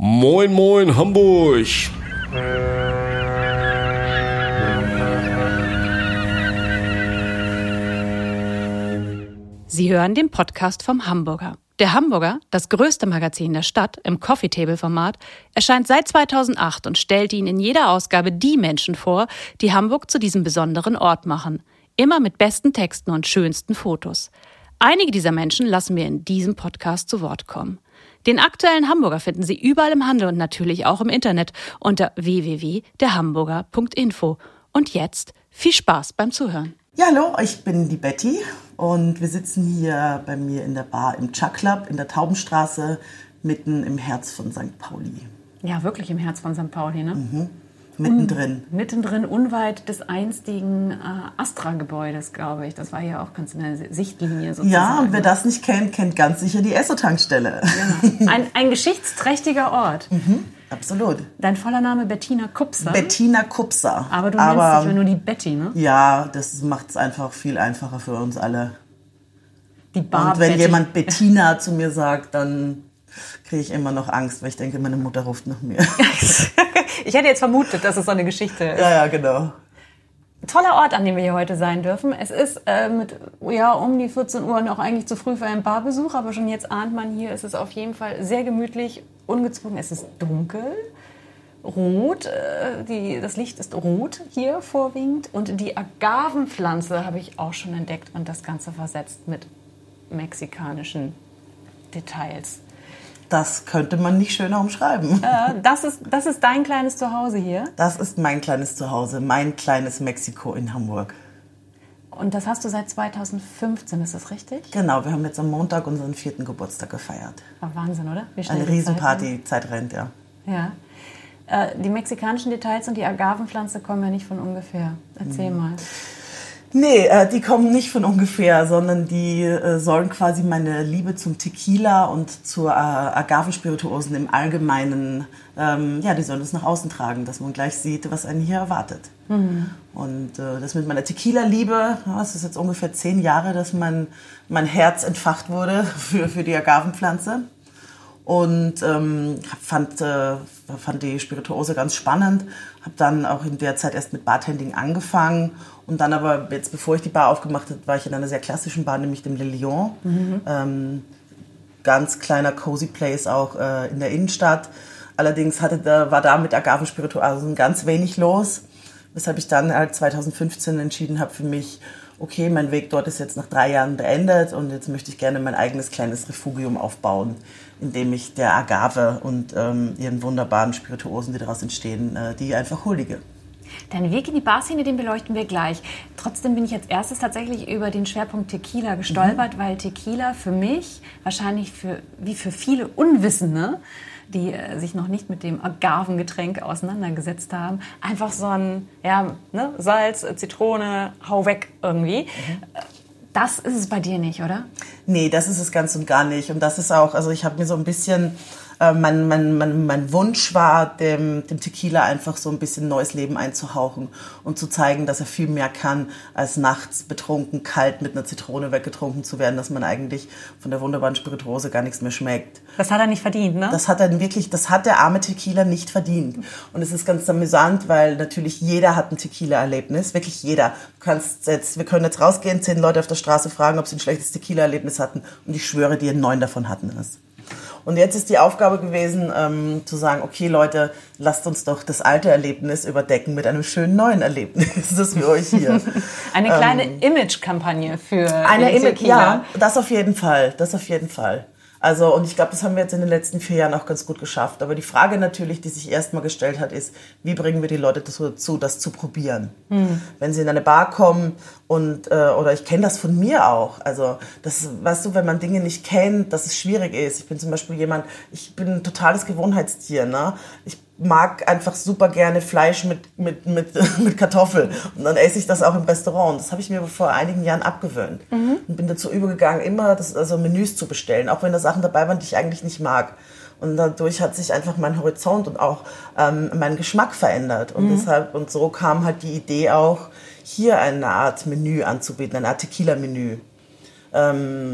Moin, moin, Hamburg! Sie hören den Podcast vom Hamburger. Der Hamburger, das größte Magazin der Stadt im Coffee-Table-Format, erscheint seit 2008 und stellt Ihnen in jeder Ausgabe die Menschen vor, die Hamburg zu diesem besonderen Ort machen. Immer mit besten Texten und schönsten Fotos. Einige dieser Menschen lassen wir in diesem Podcast zu Wort kommen. Den aktuellen Hamburger finden Sie überall im Handel und natürlich auch im Internet unter www.derhamburger.info. Und jetzt viel Spaß beim Zuhören. Ja, hallo, ich bin die Betty und wir sitzen hier bei mir in der Bar im Chuck Club in der Taubenstraße, mitten im Herz von St. Pauli. Ja, wirklich im Herz von St. Pauli, ne? Mhm. Mittendrin. Mittendrin, unweit des einstigen Astra-Gebäudes, glaube ich. Das war hier auch ganz in der Sichtlinie sozusagen. Ja, und wer das nicht kennt, kennt ganz sicher die Esso-Tankstelle. Ja. Ein geschichtsträchtiger Ort. Mhm, absolut. Dein voller Name Bettina Kupser. Bettina Kupser. Aber du nennst dich ja nur die Betty, ne? Ja, das macht es einfach viel einfacher für uns alle. Die Bar Und wenn Betty. jemand Bettina zu mir sagt, dann kriege ich immer noch Angst, weil ich denke, meine Mutter ruft nach mir. Ich hätte jetzt vermutet, dass es so eine Geschichte ist. Ja, genau. Toller Ort, an dem wir hier heute sein dürfen. Es ist um die 14 Uhr noch eigentlich zu früh für einen Barbesuch, aber schon jetzt ahnt man, hier ist es auf jeden Fall sehr gemütlich, ungezwungen. Es ist dunkel, rot, das Licht ist rot hier vorwiegend und die Agavenpflanze habe ich auch schon entdeckt und das Ganze versetzt mit mexikanischen Details. Das könnte man nicht schöner umschreiben. Das ist dein kleines Zuhause hier? Das ist mein kleines Zuhause, mein kleines Mexiko in Hamburg. Und das hast du seit 2015, ist das richtig? Genau, wir haben jetzt am Montag unseren 4. Geburtstag gefeiert. War Wahnsinn, oder? Wie schnell Eine die Riesenparty, Zeit rennt, ja. Ja. Die mexikanischen Details und die Agavenpflanze kommen ja nicht von ungefähr. Erzähl mal. Nee, die kommen nicht von ungefähr, sondern die sollen quasi meine Liebe zum Tequila und zur Agavenspirituosen im Allgemeinen, die sollen das nach außen tragen, dass man gleich sieht, was einen hier erwartet. Mhm. Und das mit meiner Tequila-Liebe, es ist jetzt ungefähr 10 Jahre, dass mein Herz entfacht wurde für die Agavenpflanze. Und fand die Spirituose ganz spannend, habe dann auch in der Zeit erst mit Bartending angefangen und dann aber jetzt, bevor ich die Bar aufgemacht habe, war ich in einer sehr klassischen Bar, nämlich dem Le Lion. Mhm. Ganz kleiner cozy Place auch in der Innenstadt. Allerdings war da mit Agavenspirituosen ganz wenig los, weshalb ich dann halt 2015 entschieden habe für mich, okay, mein Weg dort ist jetzt nach 3 Jahren beendet und jetzt möchte ich gerne mein eigenes kleines Refugium aufbauen, indem ich der Agave und ihren wunderbaren Spirituosen, die daraus entstehen, die einfach huldige. Dein Weg in die Barszene, den beleuchten wir gleich. Trotzdem bin ich als erstes tatsächlich über den Schwerpunkt Tequila gestolpert, weil Tequila für mich, wahrscheinlich wie für viele Unwissende, die sich noch nicht mit dem Agavengetränk auseinandergesetzt haben, einfach so ein Salz, Zitrone, hau weg irgendwie. Das ist es bei dir nicht, oder? Nee, das ist es ganz und gar nicht. Und das ist auch, also ich habe mir so ein bisschen, mein Wunsch war, dem Tequila einfach so ein bisschen neues Leben einzuhauchen und zu zeigen, dass er viel mehr kann, als nachts betrunken, kalt mit einer Zitrone weggetrunken zu werden, dass man eigentlich von der wunderbaren Spirituose gar nichts mehr schmeckt. Das hat er nicht verdient, ne? Das hat der arme Tequila nicht verdient. Und es ist ganz amüsant, weil natürlich jeder hat ein Tequila-Erlebnis, wirklich jeder. Wir können jetzt rausgehen, 10 Leute auf der Straße fragen, ob sie ein schlechtes Tequila-Erlebnis hatten und ich schwöre dir, 9 davon hatten es. Und jetzt ist die Aufgabe gewesen, zu sagen, okay Leute, lasst uns doch das alte Erlebnis überdecken mit einem schönen neuen Erlebnis, das wir euch hier. Eine kleine Image-Kampagne für den Tequila. Ja, das auf jeden Fall. Also, und ich glaube, das haben wir jetzt in den letzten 4 Jahren auch ganz gut geschafft. Aber die Frage natürlich, die sich erstmal gestellt hat, ist, wie bringen wir die Leute dazu, das zu probieren? Wenn sie in eine Bar kommen oder ich kenne das von mir auch. Also, das, weißt du, wenn man Dinge nicht kennt, dass es schwierig ist. Ich bin zum Beispiel ich bin ein totales Gewohnheitstier, ne? Ich mag einfach super gerne Fleisch mit Kartoffeln. Und dann esse ich das auch im Restaurant. Das habe ich mir vor einigen Jahren abgewöhnt. Und bin dazu übergegangen, immer Menüs zu bestellen, auch wenn da Sachen dabei waren, die ich eigentlich nicht mag. Und dadurch hat sich einfach mein Horizont und auch mein Geschmack verändert. Und so kam halt die Idee auch, hier eine Art Menü anzubieten, eine Art Tequila-Menü.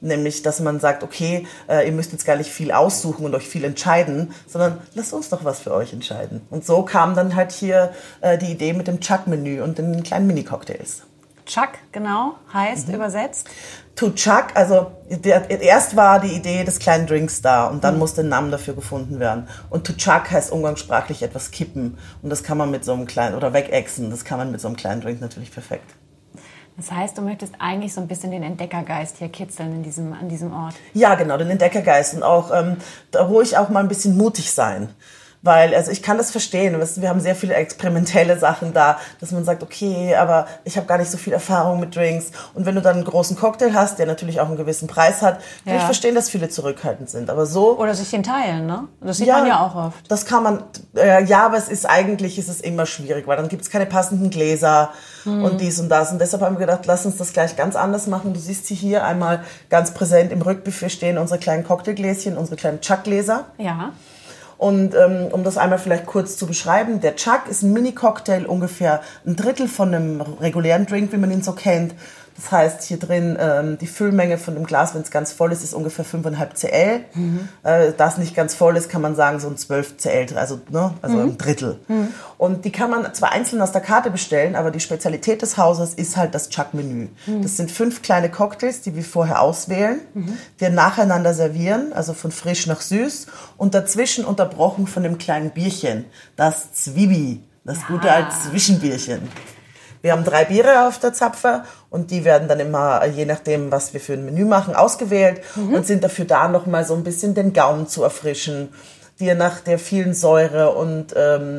Nämlich, dass man sagt, okay, ihr müsst jetzt gar nicht viel aussuchen und euch viel entscheiden, sondern lasst uns doch was für euch entscheiden. Und so kam dann halt hier die Idee mit dem Chuck-Menü und den kleinen Mini-Cocktails. Chuck, genau, heißt übersetzt? To Chuck, also erst war die Idee des kleinen Drinks da und dann musste ein Name dafür gefunden werden. Und To Chuck heißt umgangssprachlich etwas kippen und das kann man mit so einem kleinen, oder wegexen, das kann man mit so einem kleinen Drink natürlich perfekt. Das heißt, du möchtest eigentlich so ein bisschen den Entdeckergeist hier kitzeln an diesem Ort. Ja, genau, den Entdeckergeist und auch da ruhig auch mal ein bisschen mutig sein. Weil, also ich kann das verstehen, wir haben sehr viele experimentelle Sachen da, dass man sagt, okay, aber ich habe gar nicht so viel Erfahrung mit Drinks. Und wenn du dann einen großen Cocktail hast, der natürlich auch einen gewissen Preis hat, kann ich verstehen, dass viele zurückhaltend sind. Aber so... Oder sich den teilen, ne? Das sieht man ja auch oft. Das kann man, aber es ist immer schwierig, weil dann gibt es keine passenden Gläser und dies und das. Und deshalb haben wir gedacht, lass uns das gleich ganz anders machen. Du siehst sie hier einmal ganz präsent im Rückbuffet stehen, unsere kleinen Cocktailgläschen, unsere kleinen Chuck-Gläser. Ja. Und um das einmal vielleicht kurz zu beschreiben, der Chuck ist ein Mini-Cocktail, ungefähr ein Drittel von einem regulären Drink, wie man ihn so kennt. Das heißt, hier drin die Füllmenge von dem Glas, wenn es ganz voll ist ungefähr 5,5 Cl. Da es nicht ganz voll ist, kann man sagen so ein 12 Cl, also ein Drittel. Und die kann man zwar einzeln aus der Karte bestellen, aber die Spezialität des Hauses ist halt das Chuck-Menü. Das sind 5 kleine Cocktails, die wir vorher auswählen, die nacheinander servieren, also von frisch nach süß und dazwischen unterbrochen von dem kleinen Bierchen, das Zwiebbi, das gute alte Zwischenbierchen. Wir haben 3 Biere auf der Zapfe und die werden dann immer, je nachdem, was wir für ein Menü machen, ausgewählt und sind dafür da, nochmal so ein bisschen den Gaumen zu erfrischen, dir nach der vielen Säure und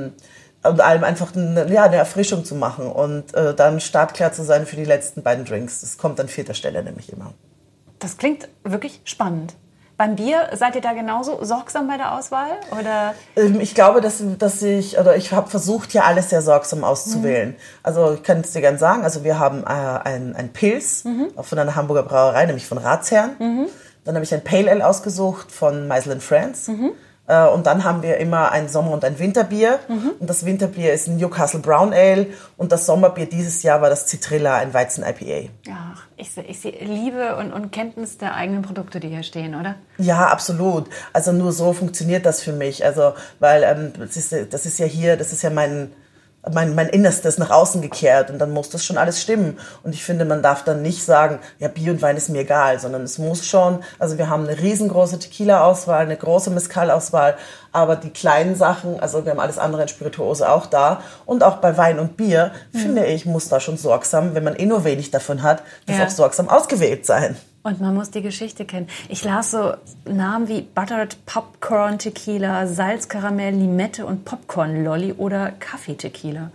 allem einfach eine Erfrischung zu machen und dann startklar zu sein für die letzten beiden Drinks. Das kommt an 4. Stelle nämlich immer. Das klingt wirklich spannend. Beim Bier, seid ihr da genauso sorgsam bei der Auswahl? Oder? Ich glaube, ich habe versucht, hier alles sehr sorgsam auszuwählen. Also ich kann es dir gerne sagen, also wir haben ein Pils von einer Hamburger Brauerei, nämlich von Ratsherrn. Dann habe ich ein Pale Ale ausgesucht von Meisel & Friends. Und dann haben wir immer ein Sommer- und ein Winterbier. Und das Winterbier ist ein Newcastle Brown Ale. Und das Sommerbier dieses Jahr war das Citrilla, ein Weizen-IPA. Ach, ich sehe Liebe und Kenntnis der eigenen Produkte, die hier stehen, oder? Ja, absolut. Also nur so funktioniert das für mich. Also, weil das ist ja mein Innerstes nach außen gekehrt und dann muss das schon alles stimmen. Und ich finde, man darf dann nicht sagen, ja, Bier und Wein ist mir egal, sondern es muss schon, also wir haben eine riesengroße Tequila-Auswahl, eine große Mezcal-Auswahl, aber die kleinen Sachen, also wir haben alles andere in Spirituose auch da und auch bei Wein und Bier, finde ich, muss da schon sorgsam, wenn man nur wenig davon hat, das auch sorgsam ausgewählt sein. Und man muss die Geschichte kennen. Ich las so Namen wie Buttered Popcorn Tequila, Salzkaramell, Limette und Popcorn Lolly oder Kaffee-Tequila.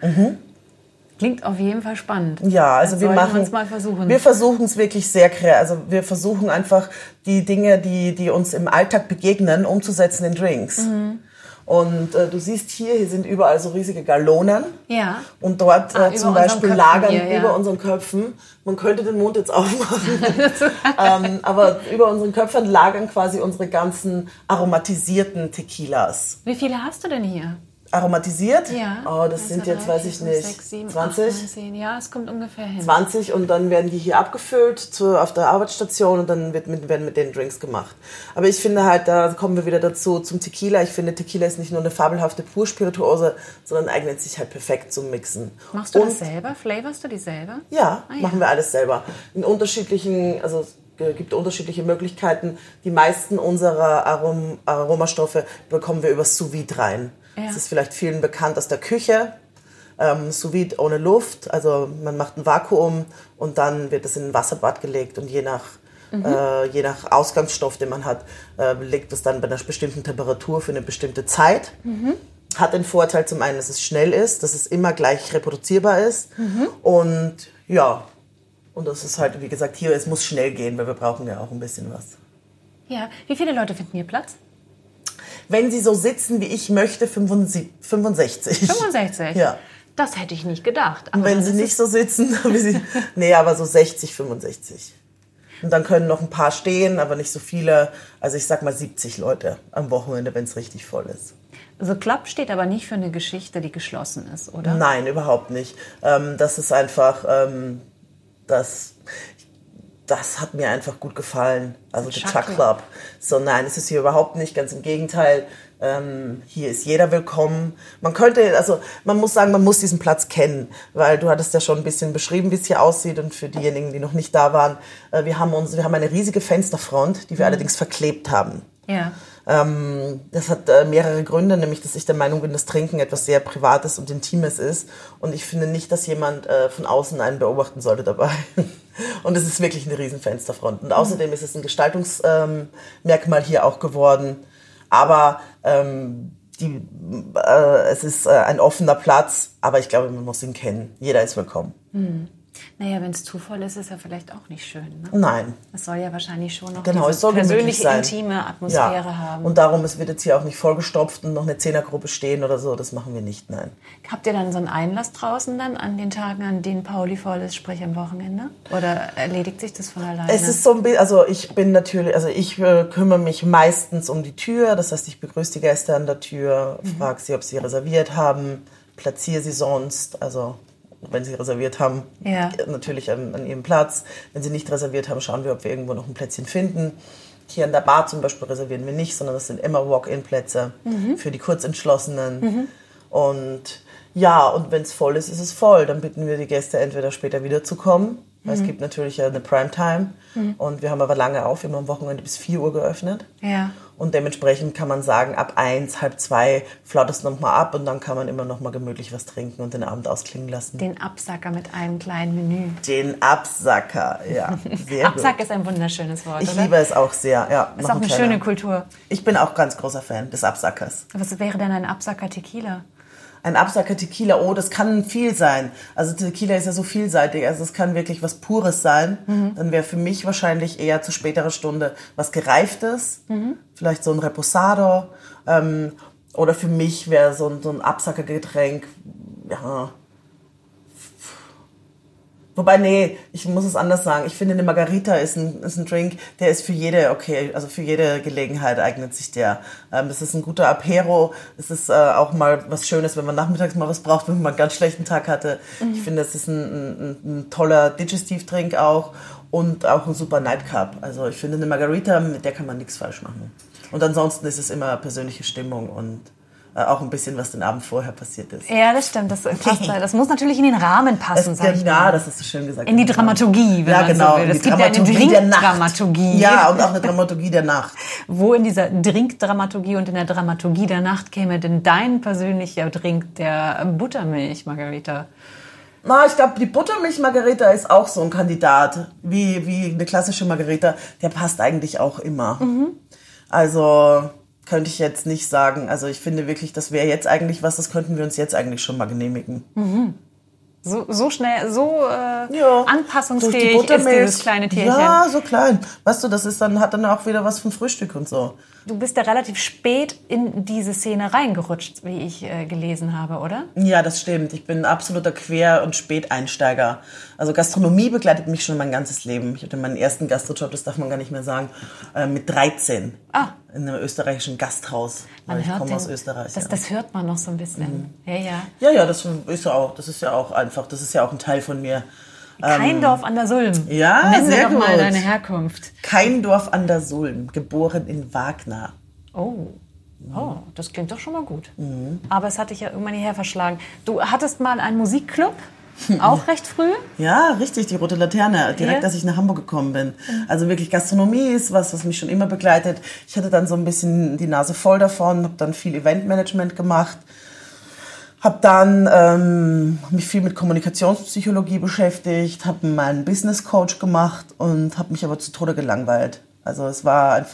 Klingt auf jeden Fall spannend. Ja, also wir versuchen es wirklich sehr kreativ. Also wir versuchen einfach die Dinge, die uns im Alltag begegnen, umzusetzen in Drinks. Und du siehst hier sind überall so riesige Gallonen. Ja. Und dort zum Beispiel lagern hier, über unseren Köpfen, man könnte den Mund jetzt aufmachen, aber über unseren Köpfen lagern quasi unsere ganzen aromatisierten Tequilas. Wie viele hast du denn hier? Aromatisiert? Ja. Oh, das sind jetzt, weiß ich nicht, 6, 7, 20? 8, 9, 10. Ja, es kommt ungefähr hin. 20 und dann werden die hier abgefüllt auf der Arbeitsstation und dann werden mit denen Drinks gemacht. Aber ich finde halt, da kommen wir wieder dazu zum Tequila. Ich finde, Tequila ist nicht nur eine fabelhafte Purspirituose, sondern eignet sich halt perfekt zum Mixen. Machst du das selber? Flavorst du die selber? Ja, machen wir alles selber. In unterschiedlichen, also es gibt unterschiedliche Möglichkeiten. Die meisten unserer Aromastoffe bekommen wir über Sous Vide rein. Ja. Das ist vielleicht vielen bekannt aus der Küche. Sous Vide ohne Luft, also man macht ein Vakuum und dann wird es in ein Wasserbad gelegt und je nach Ausgangsstoff, den man hat, legt es dann bei einer bestimmten Temperatur für eine bestimmte Zeit. Hat den Vorteil zum einen, dass es schnell ist, dass es immer gleich reproduzierbar ist und ja, und das ist halt, wie gesagt, hier, es muss schnell gehen, weil wir brauchen ja auch ein bisschen was. Ja, wie viele Leute finden hier Platz? Wenn sie so sitzen, wie ich möchte, 65. 65? Ja. Das hätte ich nicht gedacht. Aber wenn sie nicht so sitzen, aber so 60, 65. Und dann können noch ein paar stehen, aber nicht so viele. Also ich sag mal 70 Leute am Wochenende, wenn es richtig voll ist. Also Club steht aber nicht für eine Geschichte, die geschlossen ist, oder? Das Nein, überhaupt nicht. Das ist einfach, das das hat mir einfach gut gefallen. Also der Chuck Club. So, nein, es ist hier überhaupt nicht, ganz im Gegenteil. Hier ist jeder willkommen. Man muss sagen, man muss diesen Platz kennen, weil du hattest ja schon ein bisschen beschrieben, wie es hier aussieht, und für diejenigen, die noch nicht da waren, wir haben eine riesige Fensterfront, die wir allerdings verklebt haben. Ja. Das hat mehrere Gründe, nämlich, dass ich der Meinung bin, dass Trinken etwas sehr Privates und Intimes ist, und ich finde nicht, dass jemand von außen einen beobachten sollte dabei. Und es ist wirklich eine riesen Fensterfront. Und außerdem ist es ein Gestaltungsmerkmal hier auch geworden. Aber es ist ein offener Platz, aber ich glaube, man muss ihn kennen. Jeder ist willkommen. Naja, wenn es zu voll ist, ist ja vielleicht auch nicht schön. Ne? Nein. Es soll ja wahrscheinlich schon noch es diese soll persönliche, sein. intime Atmosphäre haben. Und darum, es wird jetzt hier auch nicht vollgestopft und noch eine Zehnergruppe stehen oder so. Das machen wir nicht, nein. Habt ihr dann so einen Einlass draußen dann an den Tagen, an denen Pauli voll ist, sprich am Wochenende? Oder erledigt sich das von alleine? Es ist so ein bisschen, also ich kümmere mich meistens um die Tür. Das heißt, ich begrüße die Gäste an der Tür, frage sie, ob sie reserviert haben, platziere sie sonst, also wenn sie reserviert haben, natürlich an ihrem Platz. Wenn sie nicht reserviert haben, schauen wir, ob wir irgendwo noch ein Plätzchen finden. Hier an der Bar zum Beispiel reservieren wir nicht, sondern das sind immer Walk-in-Plätze für die Kurzentschlossenen. Und wenn es voll ist, ist es voll. Dann bitten wir die Gäste entweder später wiederzukommen, weil es gibt natürlich eine Primetime. Und wir haben aber lange auf, immer am Wochenende bis 4 Uhr geöffnet. Ja. Und dementsprechend kann man sagen, ab 1, 1:30 flaut es nochmal ab, und dann kann man immer noch mal gemütlich was trinken und den Abend ausklingen lassen. Den Absacker mit einem kleinen Menü. Den Absacker, ja. Sehr Absack gut. ist ein wunderschönes Wort, Ich oder? liebe es auch sehr, ja. Ist auch eine schöne Kultur. Ich bin auch ganz großer Fan des Absackers. Was wäre denn ein Absacker Tequila? Ein Absacker Tequila, das kann viel sein. Also Tequila ist ja so vielseitig, also es kann wirklich was Pures sein. Dann wäre für mich wahrscheinlich eher zu späterer Stunde was Gereiftes, vielleicht so ein Reposado. Oder für mich wäre so ein Absackergetränk, Wobei, nee, ich muss es anders sagen. Ich finde, eine Margarita ist ein Drink, der ist für jede, also für jede Gelegenheit eignet sich der. Es ist ein guter Apero. Es ist auch mal was Schönes, wenn man nachmittags mal was braucht, wenn man einen ganz schlechten Tag hatte. Ich finde, es ist ein toller Digestivdrink auch und auch ein super Nightcup. Also ich finde, eine Margarita, mit der kann man nichts falsch machen. Und ansonsten ist es immer persönliche Stimmung und auch ein bisschen, was den Abend vorher passiert ist. Ja, das stimmt. Das muss natürlich in den Rahmen passen, sag ich mal. Ja, das hast du schön gesagt. In die Dramaturgie, wenn man so will. Es gibt ja eine Drinkdramaturgie. Ja, und auch eine Dramaturgie der Nacht. Wo in dieser Drinkdramaturgie und in der Dramaturgie der Nacht käme denn dein persönlicher Drink, der Buttermilch-Margarita? Ich glaube, die Buttermilch-Margarita ist auch so ein Kandidat, wie eine klassische Margarita. Der passt eigentlich auch immer. Also könnte ich jetzt nicht sagen. Also ich finde wirklich, das wäre jetzt eigentlich was, das könnten wir uns jetzt eigentlich schon mal genehmigen. So schnell, anpassungsfähig ist dieses kleine Tierchen. Ja, so klein. Weißt du, hat dann auch wieder was von Frühstück und so. Du bist ja relativ spät in diese Szene reingerutscht, wie ich gelesen habe, oder? Ja, das stimmt. Ich bin ein absoluter Quer- und Späteinsteiger. Also Gastronomie begleitet mich schon mein ganzes Leben. Ich hatte meinen ersten Gastrojob, das darf man gar nicht mehr sagen, mit 13. In einem österreichischen Gasthaus. Ich komme aus Österreich. Das hört man noch so ein bisschen. Ja, das ist ja auch. Das ist ja auch einfach. Das ist ja auch ein Teil von mir. Keindorf an der Sulm. Ja, Nennen sehr wir doch gut. mal deine Herkunft. Keindorf an der Sulm, geboren in Wagner. Oh, das klingt doch schon mal gut. Aber es hat dich ja irgendwann hierher verschlagen. Du hattest mal einen Musikclub, auch recht früh? Ja, richtig, die Rote Laterne, direkt als ich nach Hamburg gekommen bin. Also wirklich Gastronomie ist was mich schon immer begleitet. Ich hatte dann so ein bisschen die Nase voll davon, habe dann viel Eventmanagement gemacht. Habe dann mich viel mit Kommunikationspsychologie beschäftigt, habe meinen Business Coach gemacht und habe mich aber zu Tode gelangweilt. Also es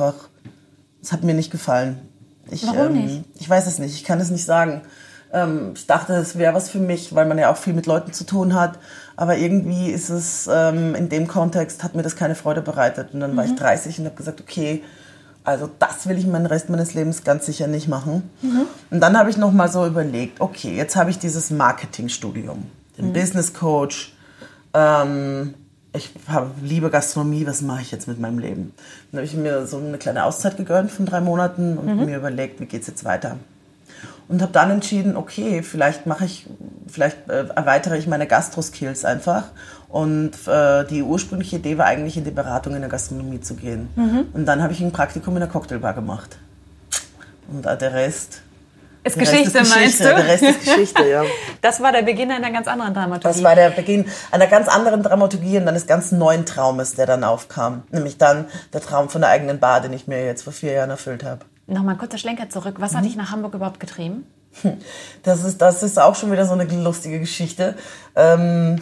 hat mir nicht gefallen. Warum nicht? Ich weiß es nicht, ich kann es nicht sagen. Ich dachte, es wäre was für mich, weil man ja auch viel mit Leuten zu tun hat. Aber irgendwie ist es, in dem Kontext hat mir das keine Freude bereitet. Und dann war ich 30 und habe gesagt, okay, also das will ich den Rest meines Lebens ganz sicher nicht machen. Und dann habe ich noch mal so überlegt, okay, jetzt habe ich dieses Marketingstudium, den Business Coach, ich liebe Gastronomie, was mache ich jetzt mit meinem Leben? Dann habe ich mir so eine kleine Auszeit gegönnt von 3 Monaten und mir überlegt, wie geht's jetzt weiter? Und habe dann entschieden, okay, vielleicht mache ich vielleicht erweitere ich meine Gastro-Skills einfach. Und die ursprüngliche Idee war eigentlich, in die Beratung in der Gastronomie zu gehen. Und dann habe ich ein Praktikum in der Cocktailbar gemacht. Und der Rest... Ist Geschichte, meinst du? Der Rest ist Geschichte, ja. Das war der Beginn einer ganz anderen Dramaturgie. Das war der Beginn einer ganz anderen Dramaturgie und eines ganz neuen Traumes, der dann aufkam. Nämlich dann der Traum von der eigenen Bar, den ich mir jetzt vor 4 Jahren erfüllt habe. Nochmal ein kurzer Schlenker zurück. Was hat dich nach Hamburg überhaupt getrieben? Das ist auch schon wieder so eine lustige Geschichte. Wir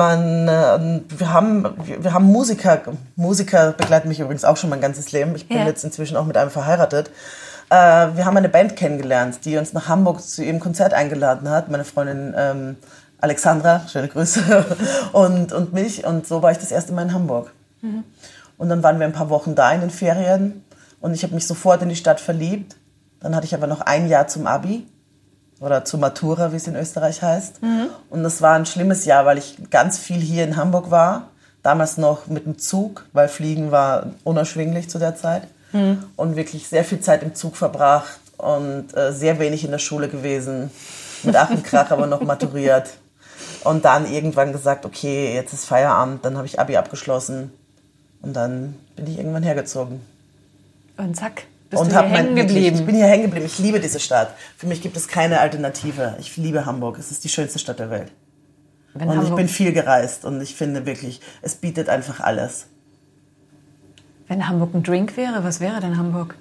haben Musiker begleiten mich übrigens auch schon mein ganzes Leben. Ich bin jetzt inzwischen auch mit einem verheiratet. Wir haben eine Band kennengelernt, die uns nach Hamburg zu ihrem Konzert eingeladen hat. Meine Freundin Alexandra, schöne Grüße, und mich. Und so war ich das erste Mal in Hamburg. Und dann waren wir ein paar Wochen da in den Ferien. Und ich habe mich sofort in die Stadt verliebt. Dann hatte ich aber noch ein Jahr zum Abi. Oder zur Matura, wie es in Österreich heißt. Und das war ein schlimmes Jahr, weil ich ganz viel hier in Hamburg war. Damals noch mit dem Zug, weil Fliegen war unerschwinglich zu der Zeit. Und wirklich sehr viel Zeit im Zug verbracht und sehr wenig in der Schule gewesen. Mit Ach und Krach aber noch maturiert. Und dann irgendwann gesagt, okay, jetzt ist Feierabend. Dann habe ich Abi abgeschlossen. Und dann bin ich irgendwann hergezogen. Und zack, bist Und du hier hängen geblieben. Ich bin hier hängen geblieben. Ich liebe diese Stadt. Für mich gibt es keine Alternative. Ich liebe Hamburg. Es ist die schönste Stadt der Welt. Und ich bin viel gereist. Und ich finde wirklich, es bietet einfach alles. Wenn Hamburg ein Drink wäre, was wäre denn Hamburg?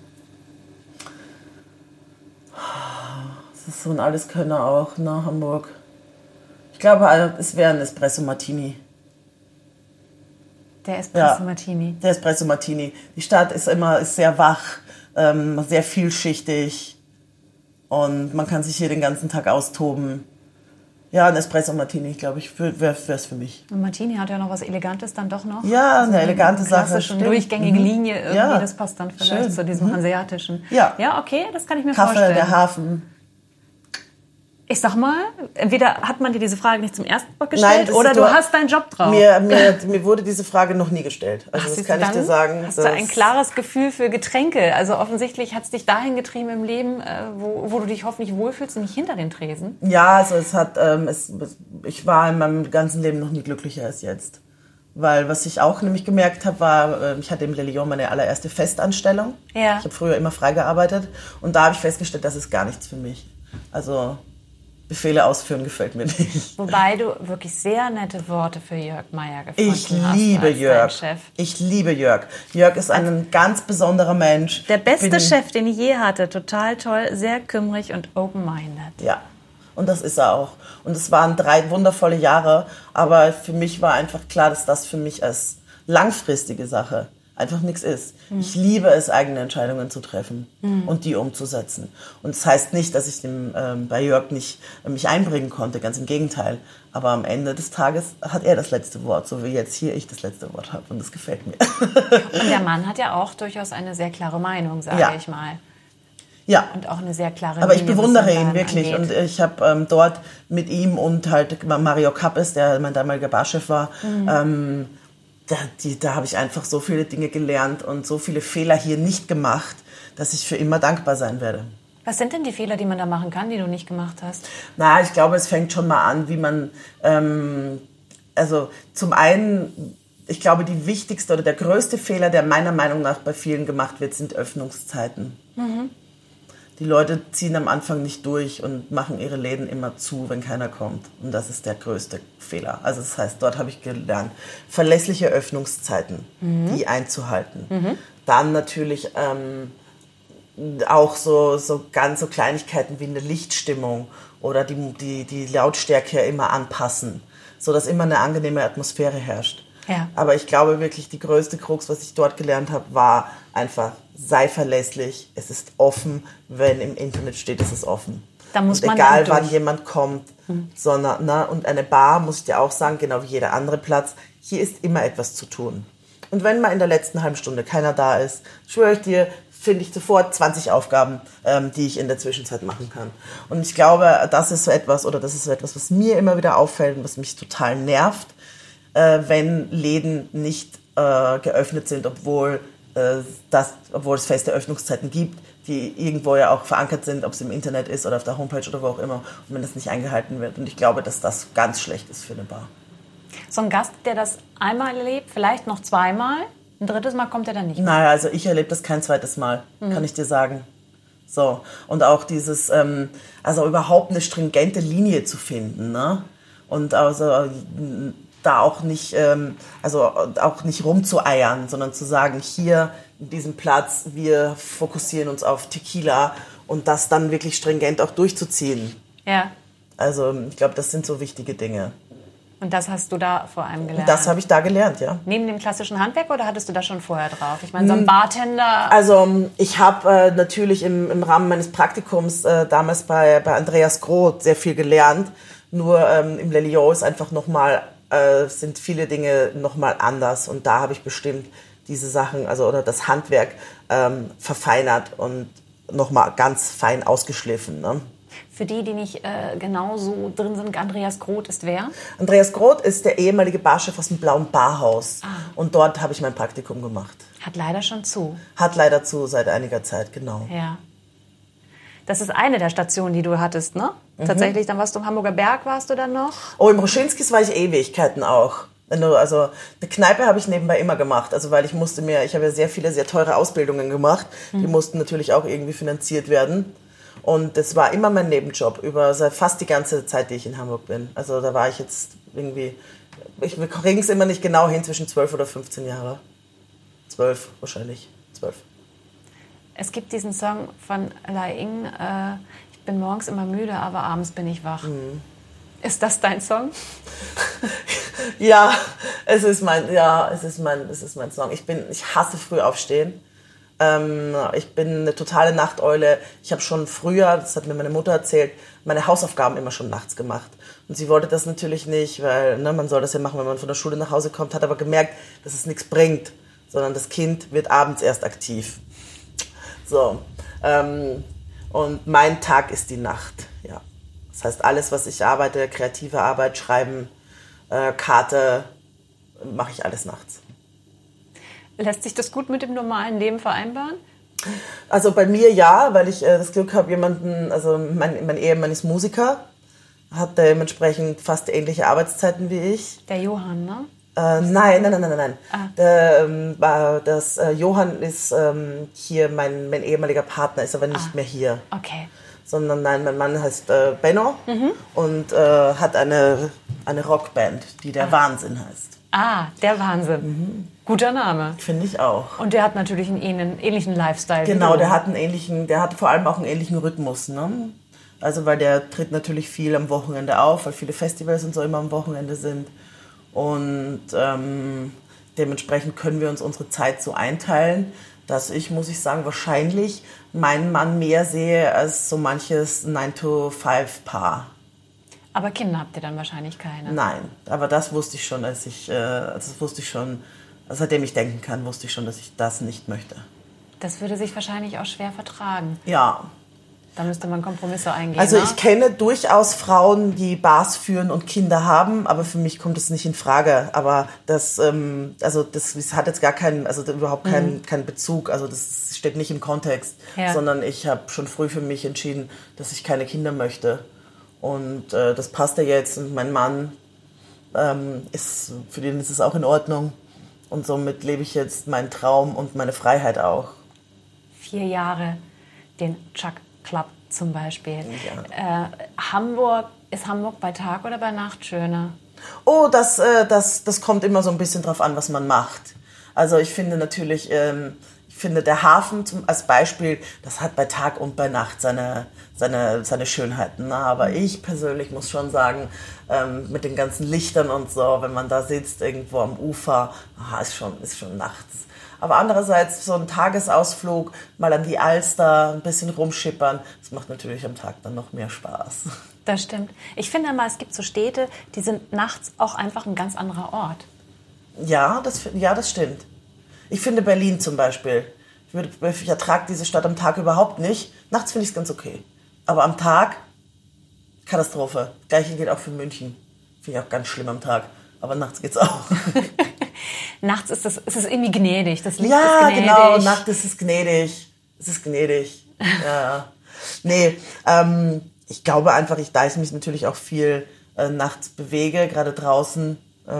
Das ist so ein Alleskönner auch, ne, Hamburg. Ich glaube, es wäre ein Espresso Martini. Der Espresso Martini. Der Espresso Martini. Die Stadt ist sehr wach, sehr vielschichtig und man kann sich hier den ganzen Tag austoben. Ja, ein Espresso Martini, glaube ich, wäre es für mich. Und Martini hat ja noch was Elegantes dann doch noch. Ja, also eine elegante Sache. Klassische, durchgängige Linie irgendwie, das passt dann vielleicht zu diesem hanseatischen. Ja. Ja, okay, das kann ich mir Kaffee, vorstellen. der Hafen. Ich sag mal, entweder hat man dir diese Frage nicht zum ersten Mal gestellt oder du hast deinen Job drauf. Mir wurde diese Frage noch nie gestellt. Also das kann ich dir sagen. Hast du ein klares Gefühl für Getränke? Also offensichtlich hat es dich dahin getrieben im Leben, wo du dich hoffentlich wohlfühlst und nicht hinter den Tresen. Ja, also ich war in meinem ganzen Leben noch nie glücklicher als jetzt. Weil was ich auch nämlich gemerkt habe, war, ich hatte im Le Lion meine allererste Festanstellung. Ja. Ich habe früher immer frei gearbeitet und da habe ich festgestellt, das ist gar nichts für mich. Also Befehle ausführen gefällt mir nicht. Wobei du wirklich sehr nette Worte für Jörg Meyer gefunden hast. Ich liebe Jörg. Chef. Ich liebe Jörg. Jörg ist ein ganz besonderer Mensch. Der beste Chef, den ich je hatte. Total toll, sehr kümmrig und open-minded. Ja, und das ist er auch. Und es waren 3 wundervolle Jahre, aber für mich war einfach klar, dass das für mich als langfristige Sache einfach nichts ist. Ich liebe es, eigene Entscheidungen zu treffen und die umzusetzen. Und das heißt nicht, dass ich bei Jörg nicht mich einbringen konnte, ganz im Gegenteil. Aber am Ende des Tages hat er das letzte Wort, so wie jetzt hier ich das letzte Wort habe. Und das gefällt mir. Und der Mann hat ja auch durchaus eine sehr klare Meinung, sage ich mal. Ja. Und auch eine sehr klare Aber ich Linie, bewundere ihn wirklich. angeht. Und ich habe dort mit ihm und halt Mario Kappes, der mein damaliger Barchef war, da habe ich einfach so viele Dinge gelernt und so viele Fehler hier nicht gemacht, dass ich für immer dankbar sein werde. Was sind denn die Fehler, die man da machen kann, die du nicht gemacht hast? Na, ich glaube, es fängt schon mal an, wie man, also zum einen, ich glaube, die wichtigste oder der größte Fehler, der meiner Meinung nach bei vielen gemacht wird, sind Öffnungszeiten. Die Leute ziehen am Anfang nicht durch und machen ihre Läden immer zu, wenn keiner kommt. Und das ist der größte Fehler. Also das heißt, dort habe ich gelernt, verlässliche Öffnungszeiten, die einzuhalten. Dann natürlich auch so ganz so Kleinigkeiten wie eine Lichtstimmung oder die Lautstärke immer anpassen, sodass immer eine angenehme Atmosphäre herrscht. Ja. Aber ich glaube wirklich, die größte Krux, was ich dort gelernt habe, war einfach, sei verlässlich, es ist offen, wenn im Internet steht, es ist offen. Da muss und man egal, dann wann jemand kommt, sondern, und eine Bar, muss ich dir auch sagen, genau wie jeder andere Platz, hier ist immer etwas zu tun. Und wenn mal in der letzten halben Stunde keiner da ist, schwöre ich dir, finde ich sofort 20 Aufgaben, die ich in der Zwischenzeit machen kann. Und ich glaube, das ist so etwas, was mir immer wieder auffällt und was mich total nervt, wenn Läden nicht geöffnet sind, obwohl es feste Öffnungszeiten gibt, die irgendwo ja auch verankert sind, ob es im Internet ist oder auf der Homepage oder wo auch immer. Und wenn das nicht eingehalten wird. Und ich glaube, dass das ganz schlecht ist für eine Bar. So ein Gast, der das einmal erlebt, vielleicht noch zweimal, ein drittes Mal kommt er dann nicht mehr. Naja, also ich erlebe das kein zweites Mal, kann ich dir sagen. So, und auch dieses, also überhaupt eine stringente Linie zu finden, ne? Und also da auch nicht, also auch nicht rumzueiern, sondern zu sagen, hier in diesem Platz, wir fokussieren uns auf Tequila und das dann wirklich stringent auch durchzuziehen. Ja. Also ich glaube, das sind so wichtige Dinge. Und das hast du da vor allem gelernt? Das habe ich da gelernt, ja. Neben dem klassischen Handwerk oder hattest du das schon vorher drauf? Ich meine, so ein Bartender... Also ich habe natürlich im Rahmen meines Praktikums damals bei Andreas Groth sehr viel gelernt. Nur im Le Lion ist einfach nochmal, sind viele Dinge nochmal anders. Und da habe ich bestimmt diese Sachen, also oder das Handwerk verfeinert und nochmal ganz fein ausgeschliffen, ne? Für die nicht genauso drin sind, Andreas Groth ist wer? Andreas Groth ist der ehemalige Barchef aus dem Blauen Barhaus. Und dort habe ich mein Praktikum gemacht. Hat leider schon zu. Hat leider zu, seit einiger Zeit, genau. Ja. Das ist eine der Stationen, die du hattest, ne? Tatsächlich, dann warst du im Hamburger Berg, warst du dann noch? Oh, im Roschinskis war ich Ewigkeiten auch. Also eine Kneipe habe ich nebenbei immer gemacht. Also weil ich habe ja sehr viele, sehr teure Ausbildungen gemacht. Die mussten natürlich auch irgendwie finanziert werden. Und das war immer mein Nebenjob, über fast die ganze Zeit, die ich in Hamburg bin. Also da war ich jetzt irgendwie, wir kriegen es immer nicht genau hin, zwischen 12 oder 15 Jahre. 12 wahrscheinlich, 12. Es gibt diesen Song von Lai Ying, ich bin morgens immer müde, aber abends bin ich wach. Ist das dein Song? Ja, es ist mein Song. Ich hasse früh aufstehen. Ich bin eine totale Nachteule. Ich habe schon früher, das hat mir meine Mutter erzählt, meine Hausaufgaben immer schon nachts gemacht. Und sie wollte das natürlich nicht, weil man soll das ja machen, wenn man von der Schule nach Hause kommt, hat aber gemerkt, dass es nichts bringt, sondern das Kind wird abends erst aktiv. So, und mein Tag ist die Nacht. Ja. Das heißt, alles, was ich arbeite, kreative Arbeit, Schreiben, Karte, mache ich alles nachts. Lässt sich das gut mit dem normalen Leben vereinbaren? Also bei mir ja, weil ich das Glück habe, also mein Ehemann ist Musiker, hat dementsprechend fast ähnliche Arbeitszeiten wie ich. Der Johann, ne? Nein. Johann ist hier mein ehemaliger Partner, ist aber nicht mehr hier. Okay. Sondern nein, mein Mann heißt Benno und hat eine Rockband, die der Wahnsinn heißt. Ah, der Wahnsinn. Guter Name. Finde ich auch. Und der hat natürlich einen ähnlichen Lifestyle. Genau, der hat vor allem auch einen ähnlichen Rhythmus, ne? Also weil der tritt natürlich viel am Wochenende auf, weil viele Festivals und so immer am Wochenende sind. Und dementsprechend können wir uns unsere Zeit so einteilen, dass ich, muss ich sagen, wahrscheinlich meinen Mann mehr sehe als so manches 9-to-5-Paar. Aber Kinder habt ihr dann wahrscheinlich keine? Nein, aber das wusste ich schon, seitdem ich denken kann, wusste ich schon, dass ich das nicht möchte. Das würde sich wahrscheinlich auch schwer vertragen. Ja. Da müsste man Kompromisse eingehen. Also ich kenne durchaus Frauen, die Bars führen und Kinder haben, aber für mich kommt das nicht in Frage. Aber das hat jetzt überhaupt keinen Bezug. Also das steht nicht im Kontext, sondern ich habe schon früh für mich entschieden, dass ich keine Kinder möchte. Und das passt ja jetzt. Und mein Mann, für den ist es auch in Ordnung. Und somit lebe ich jetzt meinen Traum und meine Freiheit auch. 4 Jahre den Chuck Club zum Beispiel. Ja. Ist Hamburg bei Tag oder bei Nacht schöner? Oh, das kommt immer so ein bisschen drauf an, was man macht. Also ich finde natürlich, der Hafen als Beispiel, das hat bei Tag und bei Nacht seine Schönheiten. Ne? Aber ich persönlich muss schon sagen, mit den ganzen Lichtern und so, wenn man da sitzt irgendwo am Ufer, ist schon nachts. Aber andererseits so ein Tagesausflug, mal an die Alster, ein bisschen rumschippern, das macht natürlich am Tag dann noch mehr Spaß. Das stimmt. Ich finde mal, es gibt so Städte, die sind nachts auch einfach ein ganz anderer Ort. Ja, das stimmt. Ich finde Berlin zum Beispiel, ich ertrage diese Stadt am Tag überhaupt nicht. Nachts finde ich es ganz okay. Aber am Tag, Katastrophe. Gleiche gilt auch für München. Finde ich auch ganz schlimm am Tag. Aber nachts geht's auch. Nachts ist es irgendwie gnädig. Das Licht ja, ist gnädig. Genau. Nacht ist es gnädig. Es ist gnädig. Ja. Nee, ich glaube einfach, da ich mich natürlich auch viel nachts bewege, gerade draußen.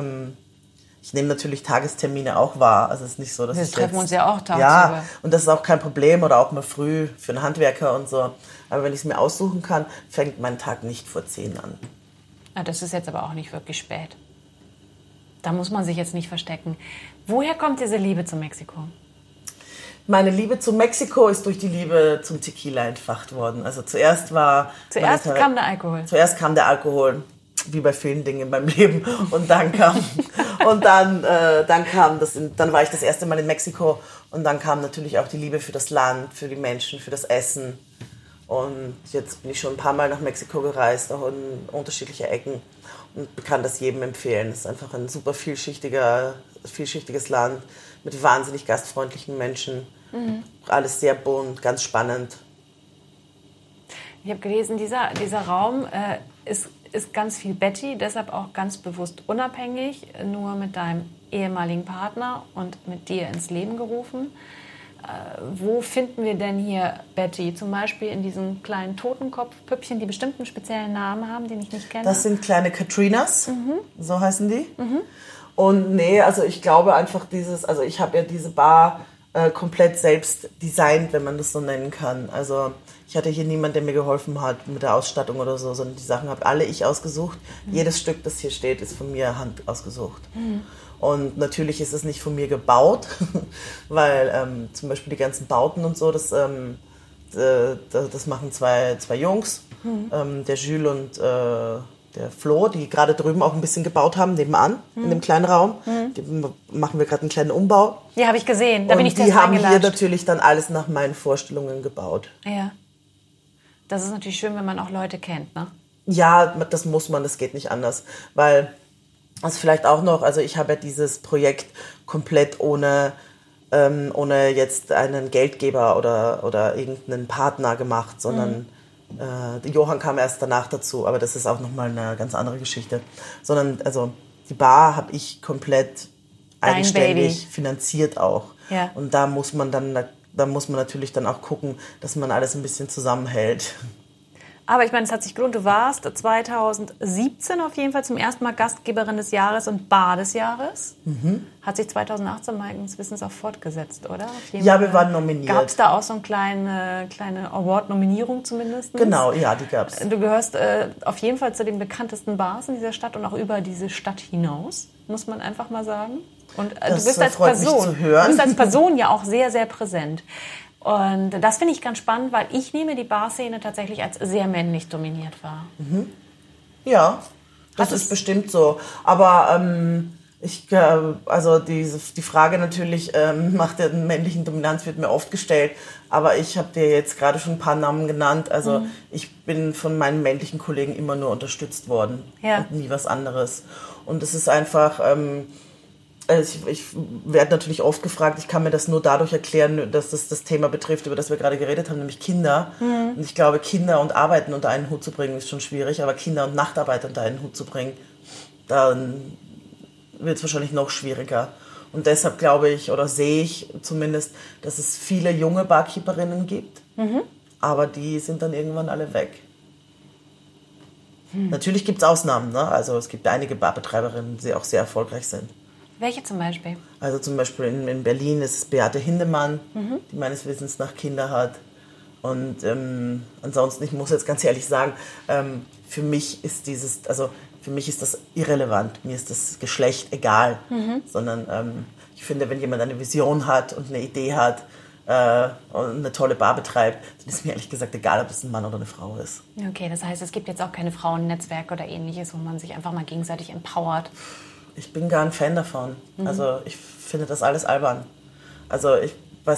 Ich nehme natürlich Tagestermine auch wahr. Also es ist nicht so, dass wir ich treffen jetzt, uns ja auch tagsüber. Ja, und das ist auch kein Problem oder auch mal früh für einen Handwerker und so. Aber wenn ich es mir aussuchen kann, fängt mein Tag nicht vor 10 an. Ja, das ist jetzt aber auch nicht wirklich spät. Da muss man sich jetzt nicht verstecken. Woher kommt diese Liebe zu Mexiko? Meine Liebe zu Mexiko ist durch die Liebe zum Tequila entfacht worden. Also zuerst kam der Alkohol. Zuerst kam der Alkohol, wie bei vielen Dingen in meinem Leben. Und dann kam dann war ich das erste Mal in Mexiko und dann kam natürlich auch die Liebe für das Land, für die Menschen, für das Essen. Und jetzt bin ich schon ein paar Mal nach Mexiko gereist, auch in unterschiedliche Ecken und kann das jedem empfehlen. Es ist einfach ein super vielschichtiges Land mit wahnsinnig gastfreundlichen Menschen. Alles sehr bunt, ganz spannend. Ich habe gelesen, dieser Raum ist ganz viel Betty, deshalb auch ganz bewusst unabhängig, nur mit deinem ehemaligen Partner und mit dir ins Leben gerufen. Wo finden wir denn hier Betty? Zum Beispiel in diesen kleinen Totenkopfpüppchen, die bestimmt einen speziellen Namen haben, den ich nicht kenne. Das sind kleine Katrinas, so heißen die. Und also ich glaube einfach ich habe ja diese Bar komplett selbst designt, wenn man das so nennen kann. Also ich hatte hier niemanden, der mir geholfen hat mit der Ausstattung oder so, sondern die Sachen habe alle ich ausgesucht. Jedes Stück, das hier steht, ist von mir Hand ausgesucht. Und natürlich ist es nicht von mir gebaut, weil zum Beispiel die ganzen Bauten und so, das machen zwei Jungs, der Jules und der Flo, die gerade drüben auch ein bisschen gebaut haben, nebenan, in dem kleinen Raum. Die machen wir gerade einen kleinen Umbau. Ja, habe ich gesehen. Da bin ich die haben hier natürlich dann alles nach meinen Vorstellungen gebaut. Ja. Das ist natürlich schön, wenn man auch Leute kennt, ne? Ja, das muss man, das geht nicht anders. Weil, also vielleicht auch noch, also ich habe ja dieses Projekt komplett ohne jetzt einen Geldgeber oder irgendeinen Partner gemacht, sondern Johann kam erst danach dazu, aber das ist auch nochmal eine ganz andere Geschichte. Sondern, also die Bar habe ich komplett eigenständig finanziert auch. Ja. Und da muss man natürlich dann auch gucken, dass man alles ein bisschen zusammenhält. Aber ich meine, es hat sich gelohnt. Du warst 2017 auf jeden Fall zum ersten Mal Gastgeberin des Jahres und Bar des Jahres. Hat sich 2018 meines Wissens auch fortgesetzt, oder? Ja, wir waren nominiert. Gab es da auch so eine kleine Award-Nominierung zumindest? Genau, ja, die gab's. Du gehörst auf jeden Fall zu den bekanntesten Bars in dieser Stadt und auch über diese Stadt hinaus, muss man einfach mal sagen. Und du bist als Person ja auch sehr, sehr präsent. Und das finde ich ganz spannend, weil ich nehme die Barszene tatsächlich als sehr männlich dominiert wahr. Ja, das ist bestimmt so. Aber die Frage natürlich nach der männlichen Dominanz wird mir oft gestellt. Aber ich habe dir jetzt gerade schon ein paar Namen genannt. Also ich bin von meinen männlichen Kollegen immer nur unterstützt worden und nie was anderes. Und es ist einfach... ich werde natürlich oft gefragt, ich kann mir das nur dadurch erklären, dass das Thema betrifft, über das wir gerade geredet haben, nämlich Kinder. Und ich glaube, Kinder und Arbeiten unter einen Hut zu bringen, ist schon schwierig, aber Kinder und Nachtarbeit unter einen Hut zu bringen, dann wird es wahrscheinlich noch schwieriger. Und deshalb glaube ich, oder sehe ich zumindest, dass es viele junge Barkeeperinnen gibt, aber die sind dann irgendwann alle weg. Natürlich gibt es Ausnahmen, ne? Also es gibt einige Barbetreiberinnen, die auch sehr erfolgreich sind. Welche zum Beispiel? Also zum Beispiel in Berlin ist es Beate Hindemann, die meines Wissens nach Kinder hat. Und ansonsten, ich muss jetzt ganz ehrlich sagen, für mich ist das irrelevant. Mir ist das Geschlecht egal. Sondern ich finde, wenn jemand eine Vision hat und eine Idee hat und eine tolle Bar betreibt, dann ist mir ehrlich gesagt egal, ob es ein Mann oder eine Frau ist. Okay, das heißt, es gibt jetzt auch keine Frauennetzwerke oder ähnliches, wo man sich einfach mal gegenseitig empowert. Ich bin gar ein Fan davon. Also ich finde das alles albern. Also in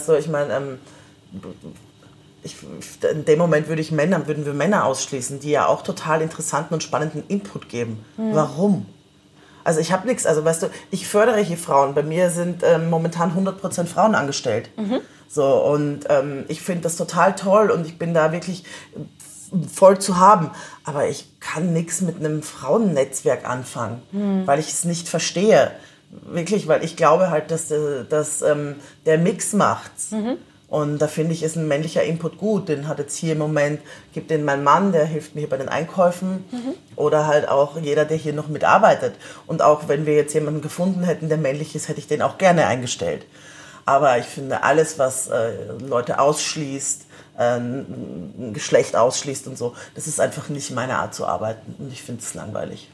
dem Moment würden wir Männer ausschließen, die ja auch total interessanten und spannenden Input geben. Warum? Also ich habe nichts, also weißt du, ich fördere hier Frauen. Bei mir sind momentan 100% Frauen angestellt. So, und ich finde das total toll und ich bin da wirklich voll zu haben. Aber ich kann nichts mit einem Frauennetzwerk anfangen, weil ich es nicht verstehe. Wirklich, weil ich glaube halt, dass der Mix macht's. Und da finde ich, ist ein männlicher Input gut. Den hat jetzt hier im Moment, gibt den mein Mann, der hilft mir hier bei den Einkäufen. Oder halt auch jeder, der hier noch mitarbeitet. Und auch wenn wir jetzt jemanden gefunden hätten, der männlich ist, hätte ich den auch gerne eingestellt. Aber ich finde, alles, was Leute ausschließt, ein Geschlecht ausschließt und so, das ist einfach nicht meine Art zu arbeiten. Und ich finde es langweilig.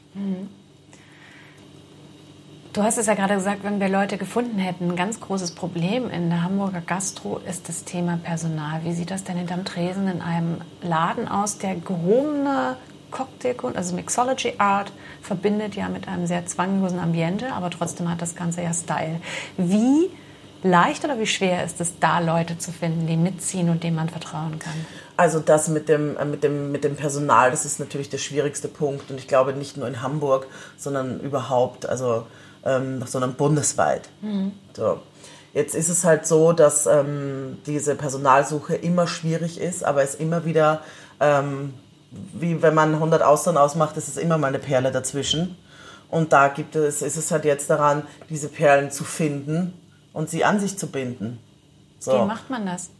Du hast es ja gerade gesagt, wenn wir Leute gefunden hätten, ein ganz großes Problem in der Hamburger Gastro ist das Thema Personal. Wie sieht das denn hinterm Tresen in einem Laden aus, der gehobene Cocktailkunst, also Mixology Art, verbindet ja mit einem sehr zwanglosen Ambiente, aber trotzdem hat das Ganze ja Style. Wie leicht oder wie schwer ist es, da Leute zu finden, die mitziehen und denen man vertrauen kann? Also das mit dem Personal, das ist natürlich der schwierigste Punkt. Und ich glaube nicht nur in Hamburg, sondern überhaupt, sondern bundesweit. So. Jetzt ist es halt so, dass diese Personalsuche immer schwierig ist, aber es immer wieder, wie wenn man 100 Austern ausmacht, ist es immer mal eine Perle dazwischen. Und da ist es halt jetzt daran, diese Perlen zu finden und sie an sich zu binden. So. Wie macht man das?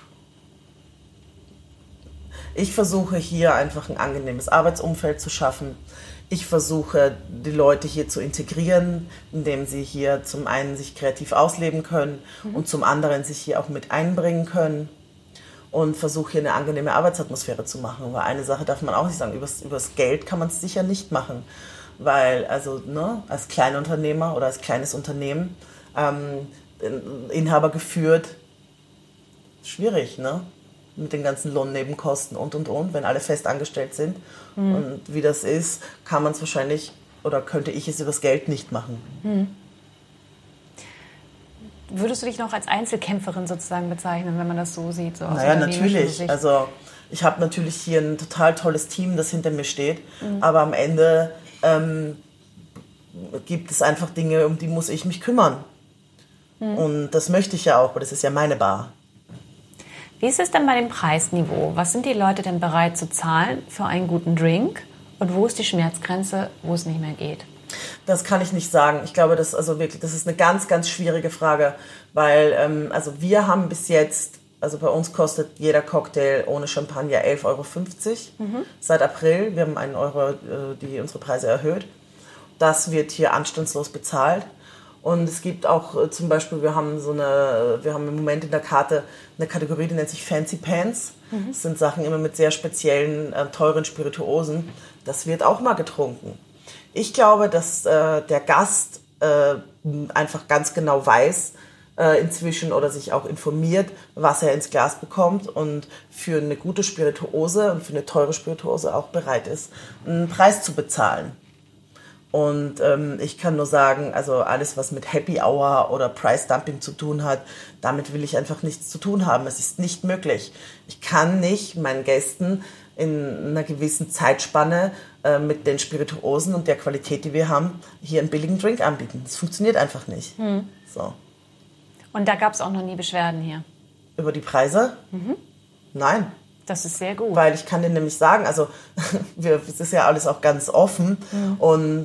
Ich versuche hier einfach ein angenehmes Arbeitsumfeld zu schaffen. Ich versuche, die Leute hier zu integrieren, indem sie hier zum einen sich kreativ ausleben können und zum anderen sich hier auch mit einbringen können. Und versuche hier eine angenehme Arbeitsatmosphäre zu machen. Weil eine Sache darf man auch nicht sagen, übers Geld kann man es sicher nicht machen. Weil, als Kleinunternehmer oder als kleines Unternehmen, Inhaber geführt, schwierig, ne? Mit den ganzen Lohnnebenkosten und, wenn alle fest angestellt sind. Und wie das ist, kann man es wahrscheinlich, oder könnte ich es übers Geld nicht machen. Würdest du dich noch als Einzelkämpferin sozusagen bezeichnen, wenn man das so sieht? So naja, natürlich. Also ich habe natürlich hier ein total tolles Team, das hinter mir steht. Aber am Ende gibt es einfach Dinge, um die muss ich mich kümmern. Und das möchte ich ja auch, weil das ist ja meine Bar. Wie ist es denn bei dem Preisniveau? Was sind die Leute denn bereit zu zahlen für einen guten Drink? Und wo ist die Schmerzgrenze, wo es nicht mehr geht? Das kann ich nicht sagen. Ich glaube, das ist eine ganz, ganz schwierige Frage, weil wir haben bis jetzt, also bei uns kostet jeder Cocktail ohne Champagner 11,50 Euro seit April. Wir haben 1 Euro unsere Preise erhöht. Das wird hier anstandslos bezahlt. Und es gibt auch zum Beispiel, wir haben im Moment in der Karte eine Kategorie, die nennt sich Fancy Pants. Das sind Sachen immer mit sehr speziellen, teuren Spirituosen. Das wird auch mal getrunken. Ich glaube, dass der Gast einfach ganz genau weiß inzwischen oder sich auch informiert, was er ins Glas bekommt und für eine gute Spirituose und für eine teure Spirituose auch bereit ist, einen Preis zu bezahlen. Und ich kann nur sagen, also alles, was mit Happy Hour oder Price Dumping zu tun hat, damit will ich einfach nichts zu tun haben. Es ist nicht möglich. Ich kann nicht meinen Gästen in einer gewissen Zeitspanne mit den Spirituosen und der Qualität, die wir haben, hier einen billigen Drink anbieten. Das funktioniert einfach nicht. So. Und da gab es auch noch nie Beschwerden hier? Über die Preise? Nein. Das ist sehr gut. Weil ich kann dir nämlich sagen, also es ist ja alles auch ganz offen und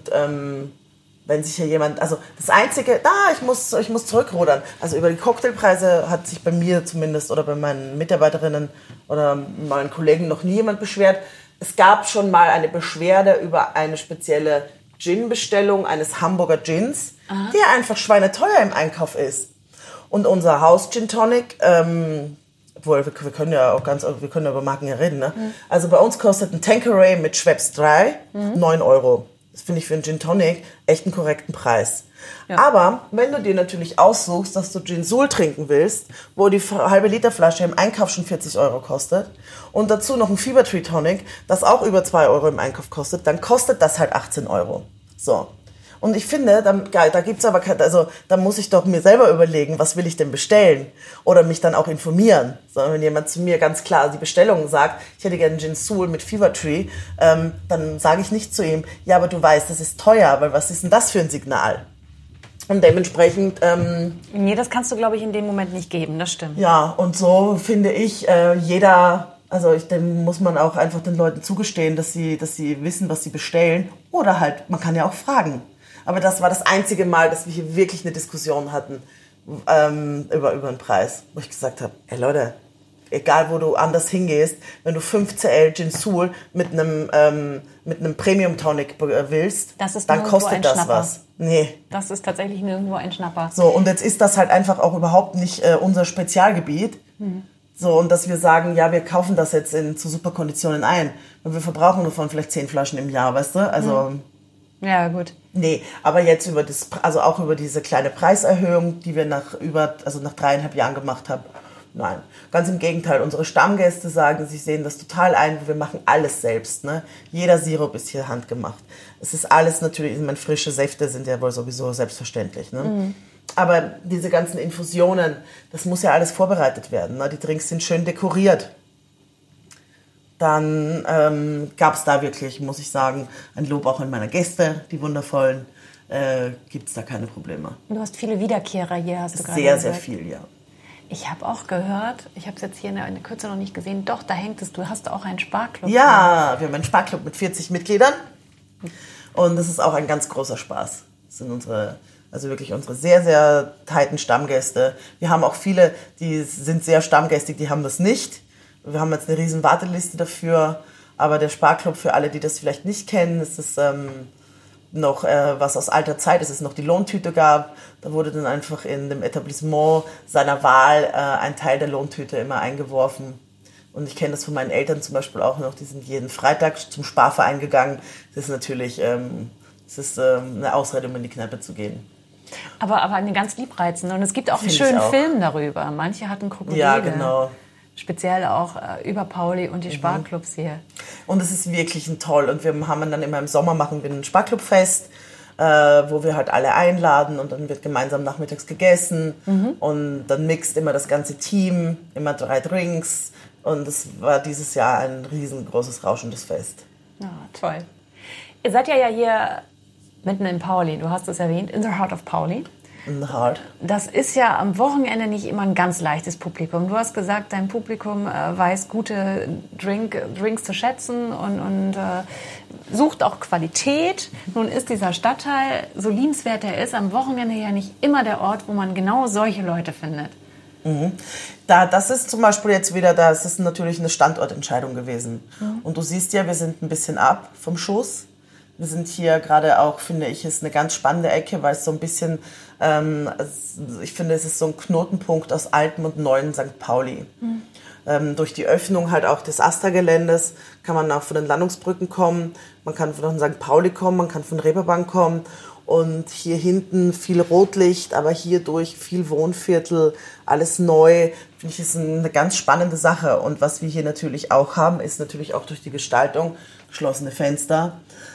wenn sich hier jemand, also das Einzige, ich muss zurückrudern. Also über die Cocktailpreise hat sich bei mir zumindest oder bei meinen Mitarbeiterinnen oder meinen Kollegen noch nie jemand beschwert. Es gab schon mal eine Beschwerde über eine spezielle Gin-Bestellung eines Hamburger Gins, der einfach schweineteuer im Einkauf ist. Und unser Haus Gin Tonic, obwohl, wir können ja über Marken ja reden, ne? Also bei uns kostet ein Tanqueray mit Schweppes 3 9 Euro. Das finde ich für einen Gin Tonic echt einen korrekten Preis. Ja. Aber wenn du dir natürlich aussuchst, dass du Gin Sul trinken willst, wo die halbe Liter Flasche im Einkauf schon 40 Euro kostet und dazu noch ein Fever Tree Tonic, das auch über 2 Euro im Einkauf kostet, dann kostet das halt 18 Euro. So. Und ich finde, da gibt's aber, also da muss ich doch mir selber überlegen, was will ich denn bestellen oder mich dann auch informieren. Sondern wenn jemand zu mir ganz klar die Bestellung sagt, ich hätte gerne Gin Sul mit Fever Tree, dann sage ich nicht zu ihm, ja, aber du weißt, das ist teuer, weil was ist denn das für ein Signal? Und dementsprechend... nee, das kannst du, glaube ich, in dem Moment nicht geben, das stimmt. Ja, und so finde ich, dann muss man auch einfach den Leuten zugestehen, dass sie wissen, was sie bestellen. Oder halt, man kann ja auch fragen. Aber das war das einzige Mal, dass wir hier wirklich eine Diskussion hatten über den Preis. Wo ich gesagt habe, ey Leute, egal wo du anders hingehst, wenn du 5cl Gin Soul mit einem Premium Tonic willst, dann kostet das Schnapper. was. Nee. Das ist tatsächlich nirgendwo ein Schnapper. So, und jetzt ist das halt einfach auch überhaupt nicht unser Spezialgebiet. So, und dass wir sagen, ja, wir kaufen das jetzt zu super Konditionen ein. Und wir verbrauchen davon vielleicht 10 Flaschen im Jahr, weißt du? Also, ja, gut. nee, aber jetzt auch über diese kleine Preiserhöhung, die wir nach 3,5 Jahren gemacht haben. Nein, ganz im Gegenteil. Unsere Stammgäste sagen, sie sehen das total ein. Wir machen alles selbst. Ne? Jeder Sirup ist hier handgemacht. Es ist alles natürlich, ich meine, frische Säfte sind ja wohl sowieso selbstverständlich. Ne? Aber diese ganzen Infusionen, das muss ja alles vorbereitet werden. Ne? Die Drinks sind schön dekoriert. Dann gab es da wirklich, muss ich sagen, ein Lob auch an meine Gäste, die wundervollen. Gibt es da keine Probleme. Du hast viele Wiederkehrer hier, hast du gerade Sehr, gesagt. sehr viel, ja. Ich habe auch gehört, ich habe es jetzt hier in der Kürze noch nicht gesehen, doch, da hängt es, du hast auch einen Sparclub. Ja, wir haben einen Sparclub mit 40 Mitgliedern und das ist auch ein ganz großer Spaß. Das sind unsere sehr, sehr tighten Stammgäste. Wir haben auch viele, die sind sehr stammgästig, die haben das nicht. Wir haben jetzt eine riesen Warteliste dafür, aber der Sparclub, für alle, die das vielleicht nicht kennen, ist es noch was aus alter Zeit, dass es noch die Lohntüte gab. Da wurde dann einfach in dem Etablissement seiner Wahl ein Teil der Lohntüte immer eingeworfen. Und ich kenne das von meinen Eltern zum Beispiel auch noch, die sind jeden Freitag zum Sparverein gegangen. Das ist natürlich eine Ausrede, um in die Kneipe zu gehen. Aber eine ganz liebreizende. Und es gibt auch einen schönen Film darüber. Manche hatten Krokodile. Ja, genau. Speziell auch über Pauli und die Sparclubs hier. Und es ist wirklich toll. Und wir haben dann immer im Sommer machen wir ein Sparclubfest, wo wir halt alle einladen und dann wird gemeinsam nachmittags gegessen. Und dann mixt immer das ganze Team, immer 3 Drinks. Und es war dieses Jahr ein riesengroßes, rauschendes Fest. Ja, toll. Ihr seid ja hier mitten in Pauli. Du hast es erwähnt, in the heart of Pauli. Das ist ja am Wochenende nicht immer ein ganz leichtes Publikum. Du hast gesagt, dein Publikum weiß gute Drinks zu schätzen und sucht auch Qualität. Nun ist dieser Stadtteil, so liebenswert er ist, am Wochenende ja nicht immer der Ort, wo man genau solche Leute findet. Das ist zum Beispiel jetzt wieder, das ist natürlich eine Standortentscheidung gewesen. Und du siehst ja, wir sind ein bisschen ab vom Schuss. Wir sind hier gerade auch, finde ich, ist eine ganz spannende Ecke, weil es so ein bisschen, ich finde, es ist so ein Knotenpunkt aus altem und neuen St. Pauli. Durch die Öffnung halt auch des Asta-Geländes kann man auch von den Landungsbrücken kommen, man kann von St. Pauli kommen, man kann von Reeperbahn kommen und hier hinten viel Rotlicht, aber hier durch viel Wohnviertel, alles neu, finde ich, ist eine ganz spannende Sache. Und was wir hier natürlich auch haben, ist natürlich auch durch die Gestaltung, geschlossene Fenster.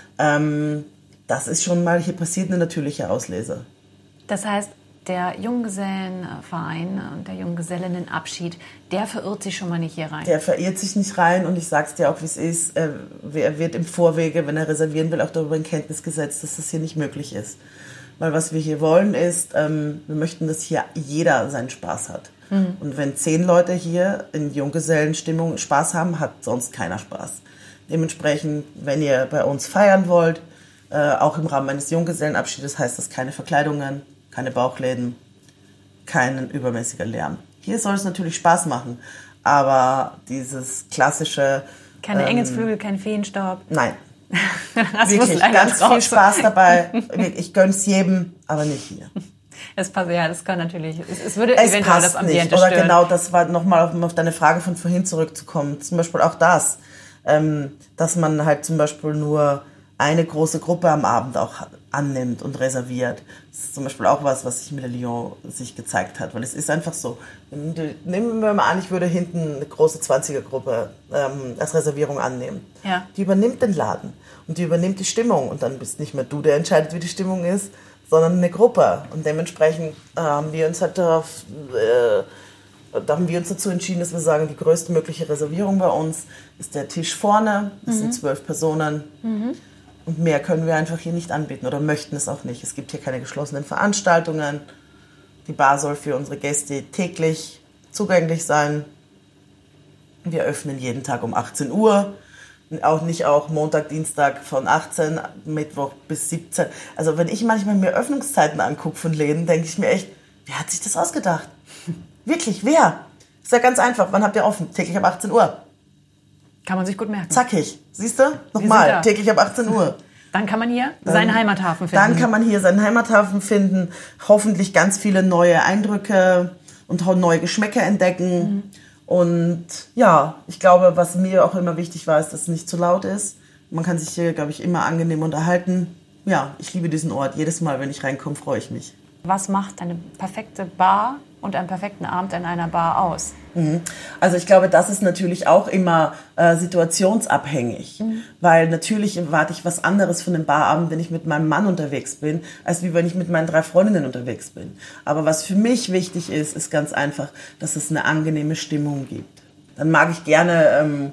Das ist schon mal, hier passiert eine natürliche Auslese. Das heißt, der Junggesellenverein und der Junggesellinnenabschied, der verirrt sich schon mal nicht hier rein? Der verirrt sich nicht rein und ich sag's dir auch, wie es ist. Er wird im Vorwege, wenn er reservieren will, auch darüber in Kenntnis gesetzt, dass das hier nicht möglich ist. Weil was wir hier wollen ist, wir möchten, dass hier jeder seinen Spaß hat. Und wenn 10 Leute hier in Junggesellenstimmung Spaß haben, hat sonst keiner Spaß. Dementsprechend, wenn ihr bei uns feiern wollt, auch im Rahmen eines Junggesellenabschiedes, heißt das keine Verkleidungen, keine Bauchläden, kein übermäßiger Lärm. Hier soll es natürlich Spaß machen, aber dieses klassische... Keine Engelsflügel, kein Feenstaub. Nein. Wirklich, ganz viel Spaß dabei. Ich gönn's jedem, aber nicht hier. Das kann natürlich, es würde eventuell das Ambiente stören. Oder genau, das war nochmal, um auf deine Frage von vorhin zurückzukommen. Zum Beispiel auch das, dass man halt zum Beispiel nur eine große Gruppe am Abend auch annimmt und reserviert. Das ist zum Beispiel auch was sich mit der Lyon sich gezeigt hat, weil es ist einfach so. Nehmen wir mal an, ich würde hinten eine große 20er-Gruppe als Reservierung annehmen. Ja. Die übernimmt den Laden und die übernimmt die Stimmung und dann bist nicht mehr du, der entscheidet, wie die Stimmung ist, sondern eine Gruppe. Und dementsprechend haben wir uns halt da haben wir uns dazu entschieden, dass wir sagen, die größtmögliche Reservierung bei uns ist der Tisch vorne. Das sind 12 Personen. Und mehr können wir einfach hier nicht anbieten oder möchten es auch nicht. Es gibt hier keine geschlossenen Veranstaltungen. Die Bar soll für unsere Gäste täglich zugänglich sein. Wir öffnen jeden Tag um 18 Uhr. Auch Montag, Dienstag von 18, Mittwoch bis 17. Also wenn ich manchmal mir Öffnungszeiten angucke von Läden, denke ich mir echt, Wer hat sich das ausgedacht? Wirklich, wer? Ist ja ganz einfach. Wann habt ihr offen? Täglich ab 18 Uhr. Kann man sich gut merken. Zackig. Siehst du? Nochmal. Täglich ab 18 Uhr. Dann kann man hier seinen Heimathafen finden. Dann kann man hier seinen Heimathafen finden. Hoffentlich ganz viele neue Eindrücke und neue Geschmäcker entdecken. Und ja, ich glaube, was mir auch immer wichtig war, ist, dass es nicht zu laut ist. Man kann sich hier, glaube ich, immer angenehm unterhalten. Ja, ich liebe diesen Ort. Jedes Mal, wenn ich reinkomme, freue ich mich. Was macht eine perfekte Bar und einen perfekten Abend in einer Bar aus? Also ich glaube, das ist natürlich auch immer situationsabhängig, weil natürlich erwarte ich was anderes von einem Barabend, wenn ich mit meinem Mann unterwegs bin, als wie wenn ich mit meinen 3 Freundinnen unterwegs bin. Aber was für mich wichtig ist, ist ganz einfach, dass es eine angenehme Stimmung gibt. Dann mag ich gerne,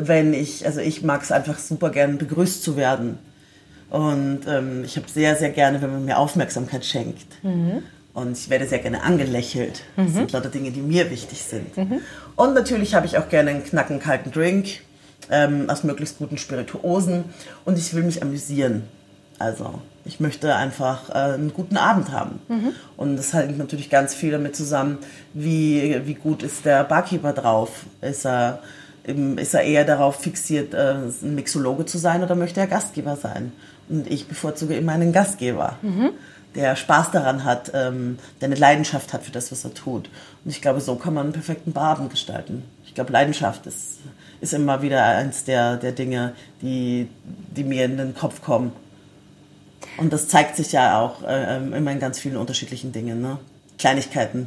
ich mag es einfach super gerne, begrüßt zu werden. Und ich habe sehr, sehr gerne, wenn man mir Aufmerksamkeit schenkt. Und ich werde sehr gerne angelächelt. Das sind lauter Dinge, die mir wichtig sind. Und natürlich habe ich auch gerne einen knackenkalten Drink aus möglichst guten Spirituosen. Und ich will mich amüsieren. Also ich möchte einfach einen guten Abend haben. Und das hängt natürlich ganz viel damit zusammen, wie gut ist der Barkeeper drauf. Ist er eher darauf fixiert, ein Mixologe zu sein, oder möchte er Gastgeber sein? Und ich bevorzuge immer einen Gastgeber, der Spaß daran hat, der eine Leidenschaft hat für das, was er tut. Und ich glaube, so kann man einen perfekten Barabend gestalten. Ich glaube, Leidenschaft ist immer wieder eins der Dinge, die mir in den Kopf kommen. Und das zeigt sich ja auch immer in ganz vielen unterschiedlichen Dingen, ne? Kleinigkeiten.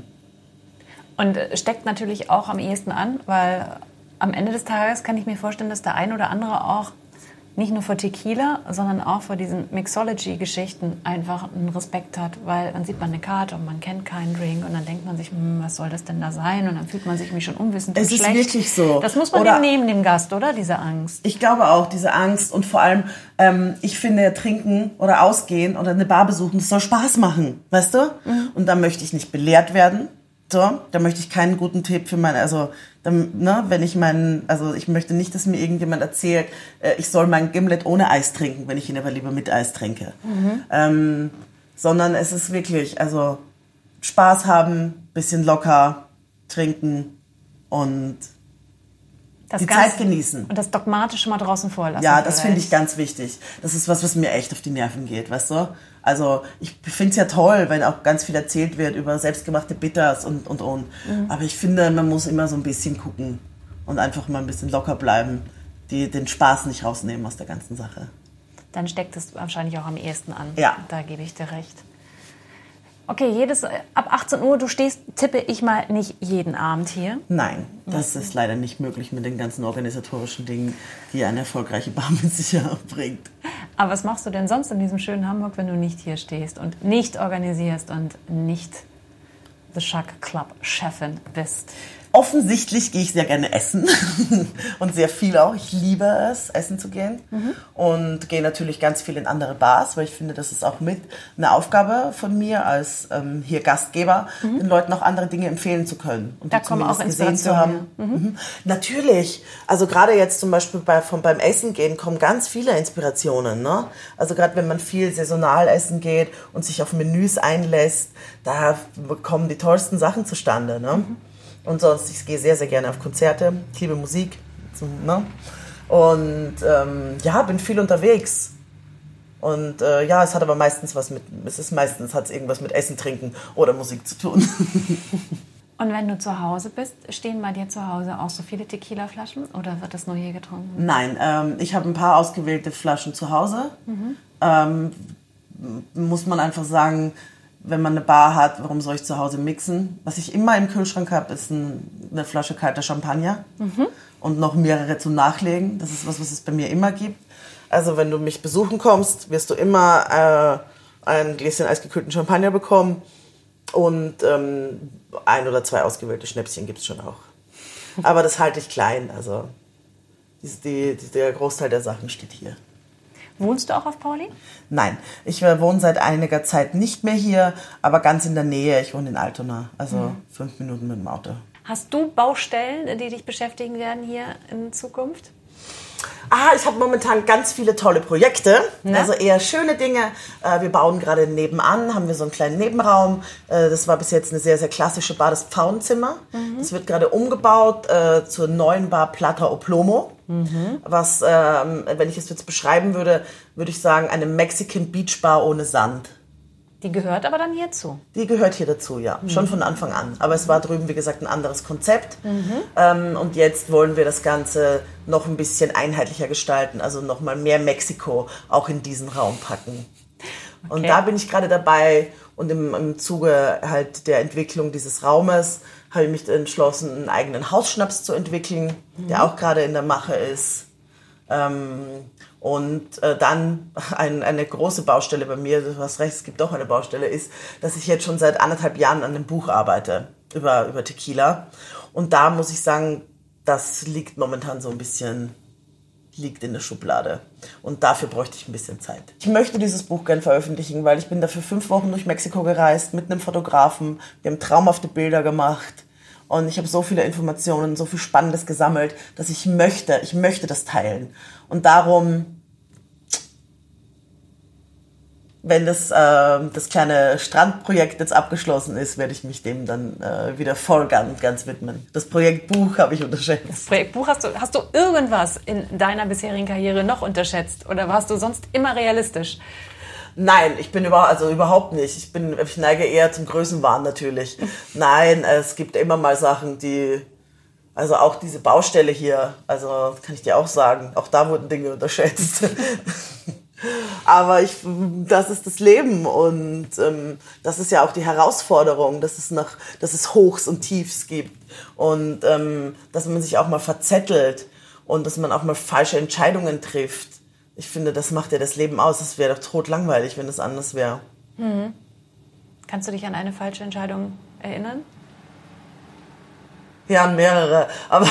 Und steckt natürlich auch am ehesten an, weil am Ende des Tages kann ich mir vorstellen, dass der ein oder andere auch nicht nur vor Tequila, sondern auch vor diesen Mixology-Geschichten einfach einen Respekt hat, weil dann sieht man eine Karte und man kennt keinen Drink und dann denkt man sich, was soll das denn da sein? Und dann fühlt man sich irgendwie schon unwissend und schlecht. Es ist wirklich so. Das muss man dem nehmen, dem Gast, oder? Diese Angst. Ich glaube auch, diese Angst, und vor allem, ich finde, trinken oder ausgehen oder eine Bar besuchen, das soll Spaß machen, weißt du? Und da möchte ich nicht belehrt werden. So, da möchte ich keinen guten Tipp für ich möchte nicht, dass mir irgendjemand erzählt, ich soll mein Gimlet ohne Eis trinken, wenn ich ihn aber lieber mit Eis trinke. Sondern es ist wirklich, also Spaß haben, bisschen locker trinken und die Zeit genießen. Und das Dogmatische mal draußen vorlassen. Ja, das finde ich ganz wichtig. Das ist was mir echt auf die Nerven geht, weißt du? Also ich finde es ja toll, wenn auch ganz viel erzählt wird über selbstgemachte Bitters und. Aber ich finde, man muss immer so ein bisschen gucken und einfach mal ein bisschen locker bleiben, den Spaß nicht rausnehmen aus der ganzen Sache. Dann steckt es wahrscheinlich auch am ehesten an. Ja. Da gebe ich dir recht. Okay, ab 18 Uhr, tippe ich mal nicht jeden Abend hier. Nein, das ist leider nicht möglich mit den ganzen organisatorischen Dingen, die eine erfolgreiche Bar mit sich bringt. Aber was machst du denn sonst in diesem schönen Hamburg, wenn du nicht hier stehst und nicht organisierst und nicht The Shuck Club Chefin bist? Offensichtlich gehe ich sehr gerne essen und sehr viel auch. Ich liebe es, essen zu gehen und gehe natürlich ganz viel in andere Bars, weil ich finde, das ist auch mit eine Aufgabe von mir als hier Gastgeber, den Leuten auch andere Dinge empfehlen zu können und da kommen auch Inspirationen zu haben. Natürlich, also gerade jetzt zum Beispiel beim Essen gehen kommen ganz viele Inspirationen, ne? Also gerade wenn man viel saisonal essen geht und sich auf Menüs einlässt, da kommen die tollsten Sachen zustande, ne? Und sonst, ich gehe sehr, sehr gerne auf Konzerte. Ich liebe Musik. Ne? Und bin viel unterwegs. Und es hat aber meistens hat's irgendwas mit Essen, Trinken oder Musik zu tun. Und wenn du zu Hause bist, stehen bei dir zu Hause auch so viele Tequila-Flaschen oder wird das nur hier getrunken? Nein, ich habe ein paar ausgewählte Flaschen zu Hause. Muss man einfach sagen, wenn man eine Bar hat, warum soll ich zu Hause mixen? Was ich immer im Kühlschrank habe, ist eine Flasche kalter Champagner und noch mehrere zum Nachlegen. Das ist was es bei mir immer gibt. Also wenn du mich besuchen kommst, wirst du immer ein Gläschen eisgekühlten Champagner bekommen und 1 oder 2 ausgewählte Schnäpschen gibt es schon auch. Aber das halte ich klein. Also der Großteil der Sachen steht hier. Wohnst du auch auf Pauli? Nein, ich wohne seit einiger Zeit nicht mehr hier, aber ganz in der Nähe. Ich wohne in Altona, also 5 Minuten mit dem Auto. Hast du Baustellen, die dich beschäftigen werden hier in Zukunft? Ich habe momentan ganz viele tolle Projekte, also eher schöne Dinge. Wir bauen gerade nebenan, haben wir so einen kleinen Nebenraum. Das war bis jetzt eine sehr, sehr klassische Bar, das Pfauenzimmer. Das wird gerade umgebaut zur neuen Bar Plata o Plomo. Was, wenn ich es jetzt beschreiben würde, würde ich sagen, eine Mexican Beach Bar ohne Sand. Die gehört aber dann hierzu? Die gehört hier dazu, ja. Schon von Anfang an. Aber es war drüben, wie gesagt, ein anderes Konzept. Und jetzt wollen wir das Ganze noch ein bisschen einheitlicher gestalten. Also noch mal mehr Mexiko auch in diesen Raum packen. Okay. Und da bin ich gerade dabei. Und im Zuge halt der Entwicklung dieses Raumes habe ich mich entschlossen, einen eigenen Hausschnaps zu entwickeln, der auch gerade in der Mache ist. Und dann eine große Baustelle bei mir, du hast recht, es gibt doch eine Baustelle, ist, dass ich jetzt schon seit 1,5 Jahren an einem Buch arbeite über Tequila. Und da muss ich sagen, das liegt momentan so ein bisschen, liegt in der Schublade. Und dafür bräuchte ich ein bisschen Zeit. Ich möchte dieses Buch gern veröffentlichen, weil ich bin dafür 5 Wochen durch Mexiko gereist mit einem Fotografen. Wir haben traumhafte Bilder gemacht. Und ich habe so viele Informationen, so viel Spannendes gesammelt, dass ich möchte das teilen. Und darum, wenn das kleine Strandprojekt jetzt abgeschlossen ist, werde ich mich dem dann wieder voll ganz widmen. Das Projekt Buch habe ich unterschätzt. Das Projekt Buch, hast du irgendwas in deiner bisherigen Karriere noch unterschätzt? Oder warst du sonst immer realistisch? Nein, ich bin überhaupt nicht. Ich neige eher zum Größenwahn natürlich. Nein, es gibt immer mal Sachen, also auch diese Baustelle hier, also kann ich dir auch sagen, auch da wurden Dinge unterschätzt. Aber das ist das Leben und das ist ja auch die Herausforderung, dass es Hochs und Tiefs gibt und dass man sich auch mal verzettelt und dass man auch mal falsche Entscheidungen trifft. Ich finde, das macht ja das Leben aus. Es wäre doch totlangweilig, wenn es anders wäre. Kannst du dich an eine falsche Entscheidung erinnern? Ja, an mehrere. Aber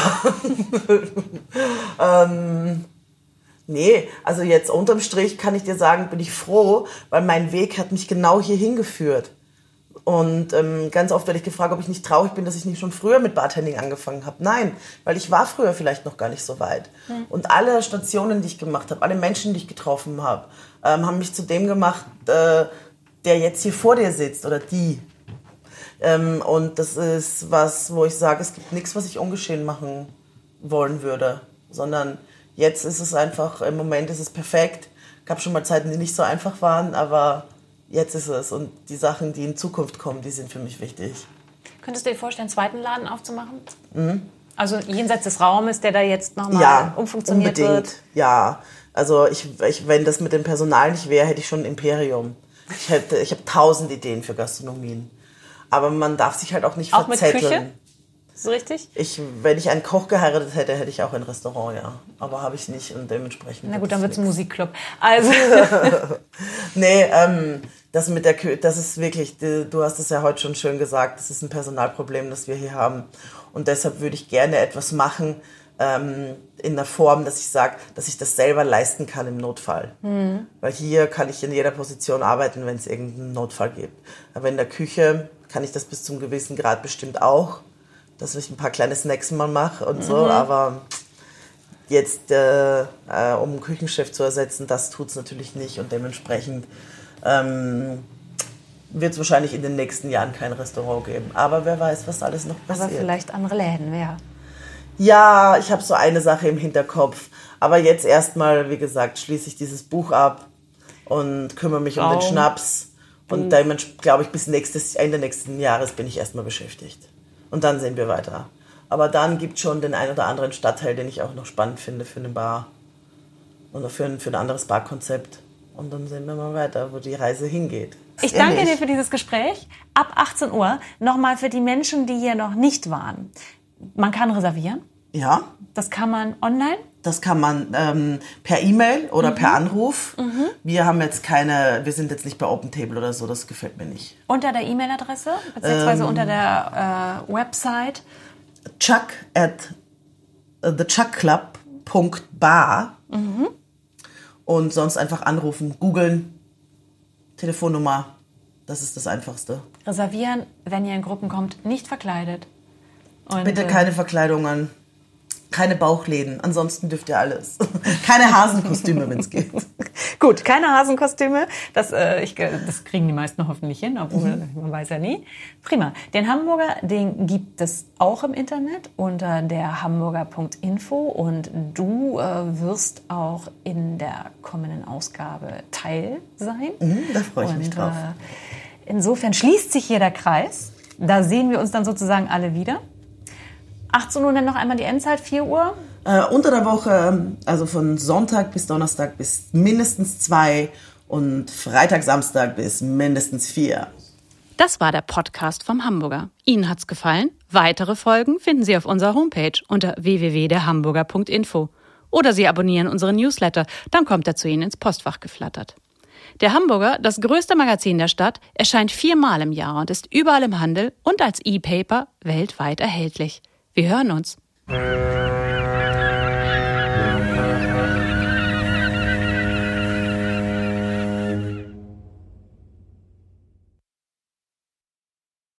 nee, also jetzt unterm Strich kann ich dir sagen, bin ich froh, weil mein Weg hat mich genau hier hingeführt. Und ganz oft werde ich gefragt, ob ich nicht traurig bin, dass ich nicht schon früher mit Bartending angefangen habe. Nein, weil ich war früher vielleicht noch gar nicht so weit. Und alle Stationen, die ich gemacht habe, alle Menschen, die ich getroffen habe, haben mich zu dem gemacht, der jetzt hier vor dir sitzt oder die. Und das ist was, wo ich sage, es gibt nichts, was ich ungeschehen machen wollen würde. Sondern jetzt ist es einfach, im Moment ist es perfekt. Es gab schon mal Zeiten, die nicht so einfach waren, aber jetzt ist es. Und die Sachen, die in Zukunft kommen, die sind für mich wichtig. Könntest du dir vorstellen, einen zweiten Laden aufzumachen? Also jenseits des Raumes, der da jetzt nochmal umfunktioniert wird? Ja, also wenn das mit dem Personal nicht wäre, hätte ich schon ein Imperium. Ich habe 1000 Ideen für Gastronomien. Aber man darf sich halt auch nicht verzetteln. Auch mit Küche? So richtig? Wenn ich einen Koch geheiratet hätte, hätte ich auch ein Restaurant, ja. Aber habe ich nicht und dementsprechend... Na gut, dann wird es ein Musikclub. Also... Nee, das mit der Küche, das ist wirklich, du hast es ja heute schon schön gesagt, das ist ein Personalproblem, das wir hier haben. Und deshalb würde ich gerne etwas machen, in der Form, dass ich sage, dass ich das selber leisten kann im Notfall. Weil hier kann ich in jeder Position arbeiten, wenn es irgendeinen Notfall gibt. Aber in der Küche kann ich das bis zum gewissen Grad bestimmt auch, dass ich ein paar kleine Snacks mal mache und so, aber jetzt, um einen Küchenchef zu ersetzen, das tut's natürlich nicht und dementsprechend wird es wahrscheinlich in den nächsten Jahren kein Restaurant geben. Aber wer weiß, was alles noch passiert. Aber vielleicht andere Läden, ja. Ja, ich habe so eine Sache im Hinterkopf. Aber jetzt erstmal, wie gesagt, schließe ich dieses Buch ab und kümmere mich um den Schnaps. Und dementsprechend, glaube ich, bis Ende nächsten Jahres bin ich erstmal beschäftigt. Und dann sehen wir weiter. Aber dann gibt es schon den ein oder anderen Stadtteil, den ich auch noch spannend finde für eine Bar. Oder für ein anderes Barkonzept. Und dann sehen wir mal weiter, wo die Reise hingeht. Ich danke dir für dieses Gespräch. Ab 18 Uhr nochmal für die Menschen, die hier noch nicht waren. Man kann reservieren. Ja. Das kann man online? Das kann man per E-Mail oder per Anruf. Wir sind jetzt nicht bei OpenTable oder so, das gefällt mir nicht. Unter der E-Mail-Adresse, beziehungsweise unter der Website? Chuck at thechuckclub.bar. Und sonst einfach anrufen, googeln, Telefonnummer, das ist das Einfachste. Reservieren, wenn ihr in Gruppen kommt, nicht verkleidet. Und bitte keine Verkleidungen. keine Bauchläden. Ansonsten dürft ihr alles. Keine Hasenkostüme, wenn es geht. Gut, keine Hasenkostüme. Das kriegen die meisten hoffentlich hin, obwohl man weiß ja nie. Prima. Den Hamburger, den gibt es auch im Internet unter der hamburger.info und du wirst auch in der kommenden Ausgabe Teil sein. Da freue ich mich drauf. Insofern schließt sich hier der Kreis. Da sehen wir uns dann sozusagen alle wieder. 18 Uhr dann noch einmal die Endzeit, 4 Uhr? Unter der Woche, also von Sonntag bis Donnerstag bis mindestens 2 und Freitag, Samstag bis mindestens 4. Das war der Podcast vom Hamburger. Ihnen hat's gefallen? Weitere Folgen finden Sie auf unserer Homepage unter www.derhamburger.info. Oder Sie abonnieren unseren Newsletter, dann kommt er zu Ihnen ins Postfach geflattert. Der Hamburger, das größte Magazin der Stadt, erscheint 4-mal im Jahr und ist überall im Handel und als E-Paper weltweit erhältlich. Wir hören uns.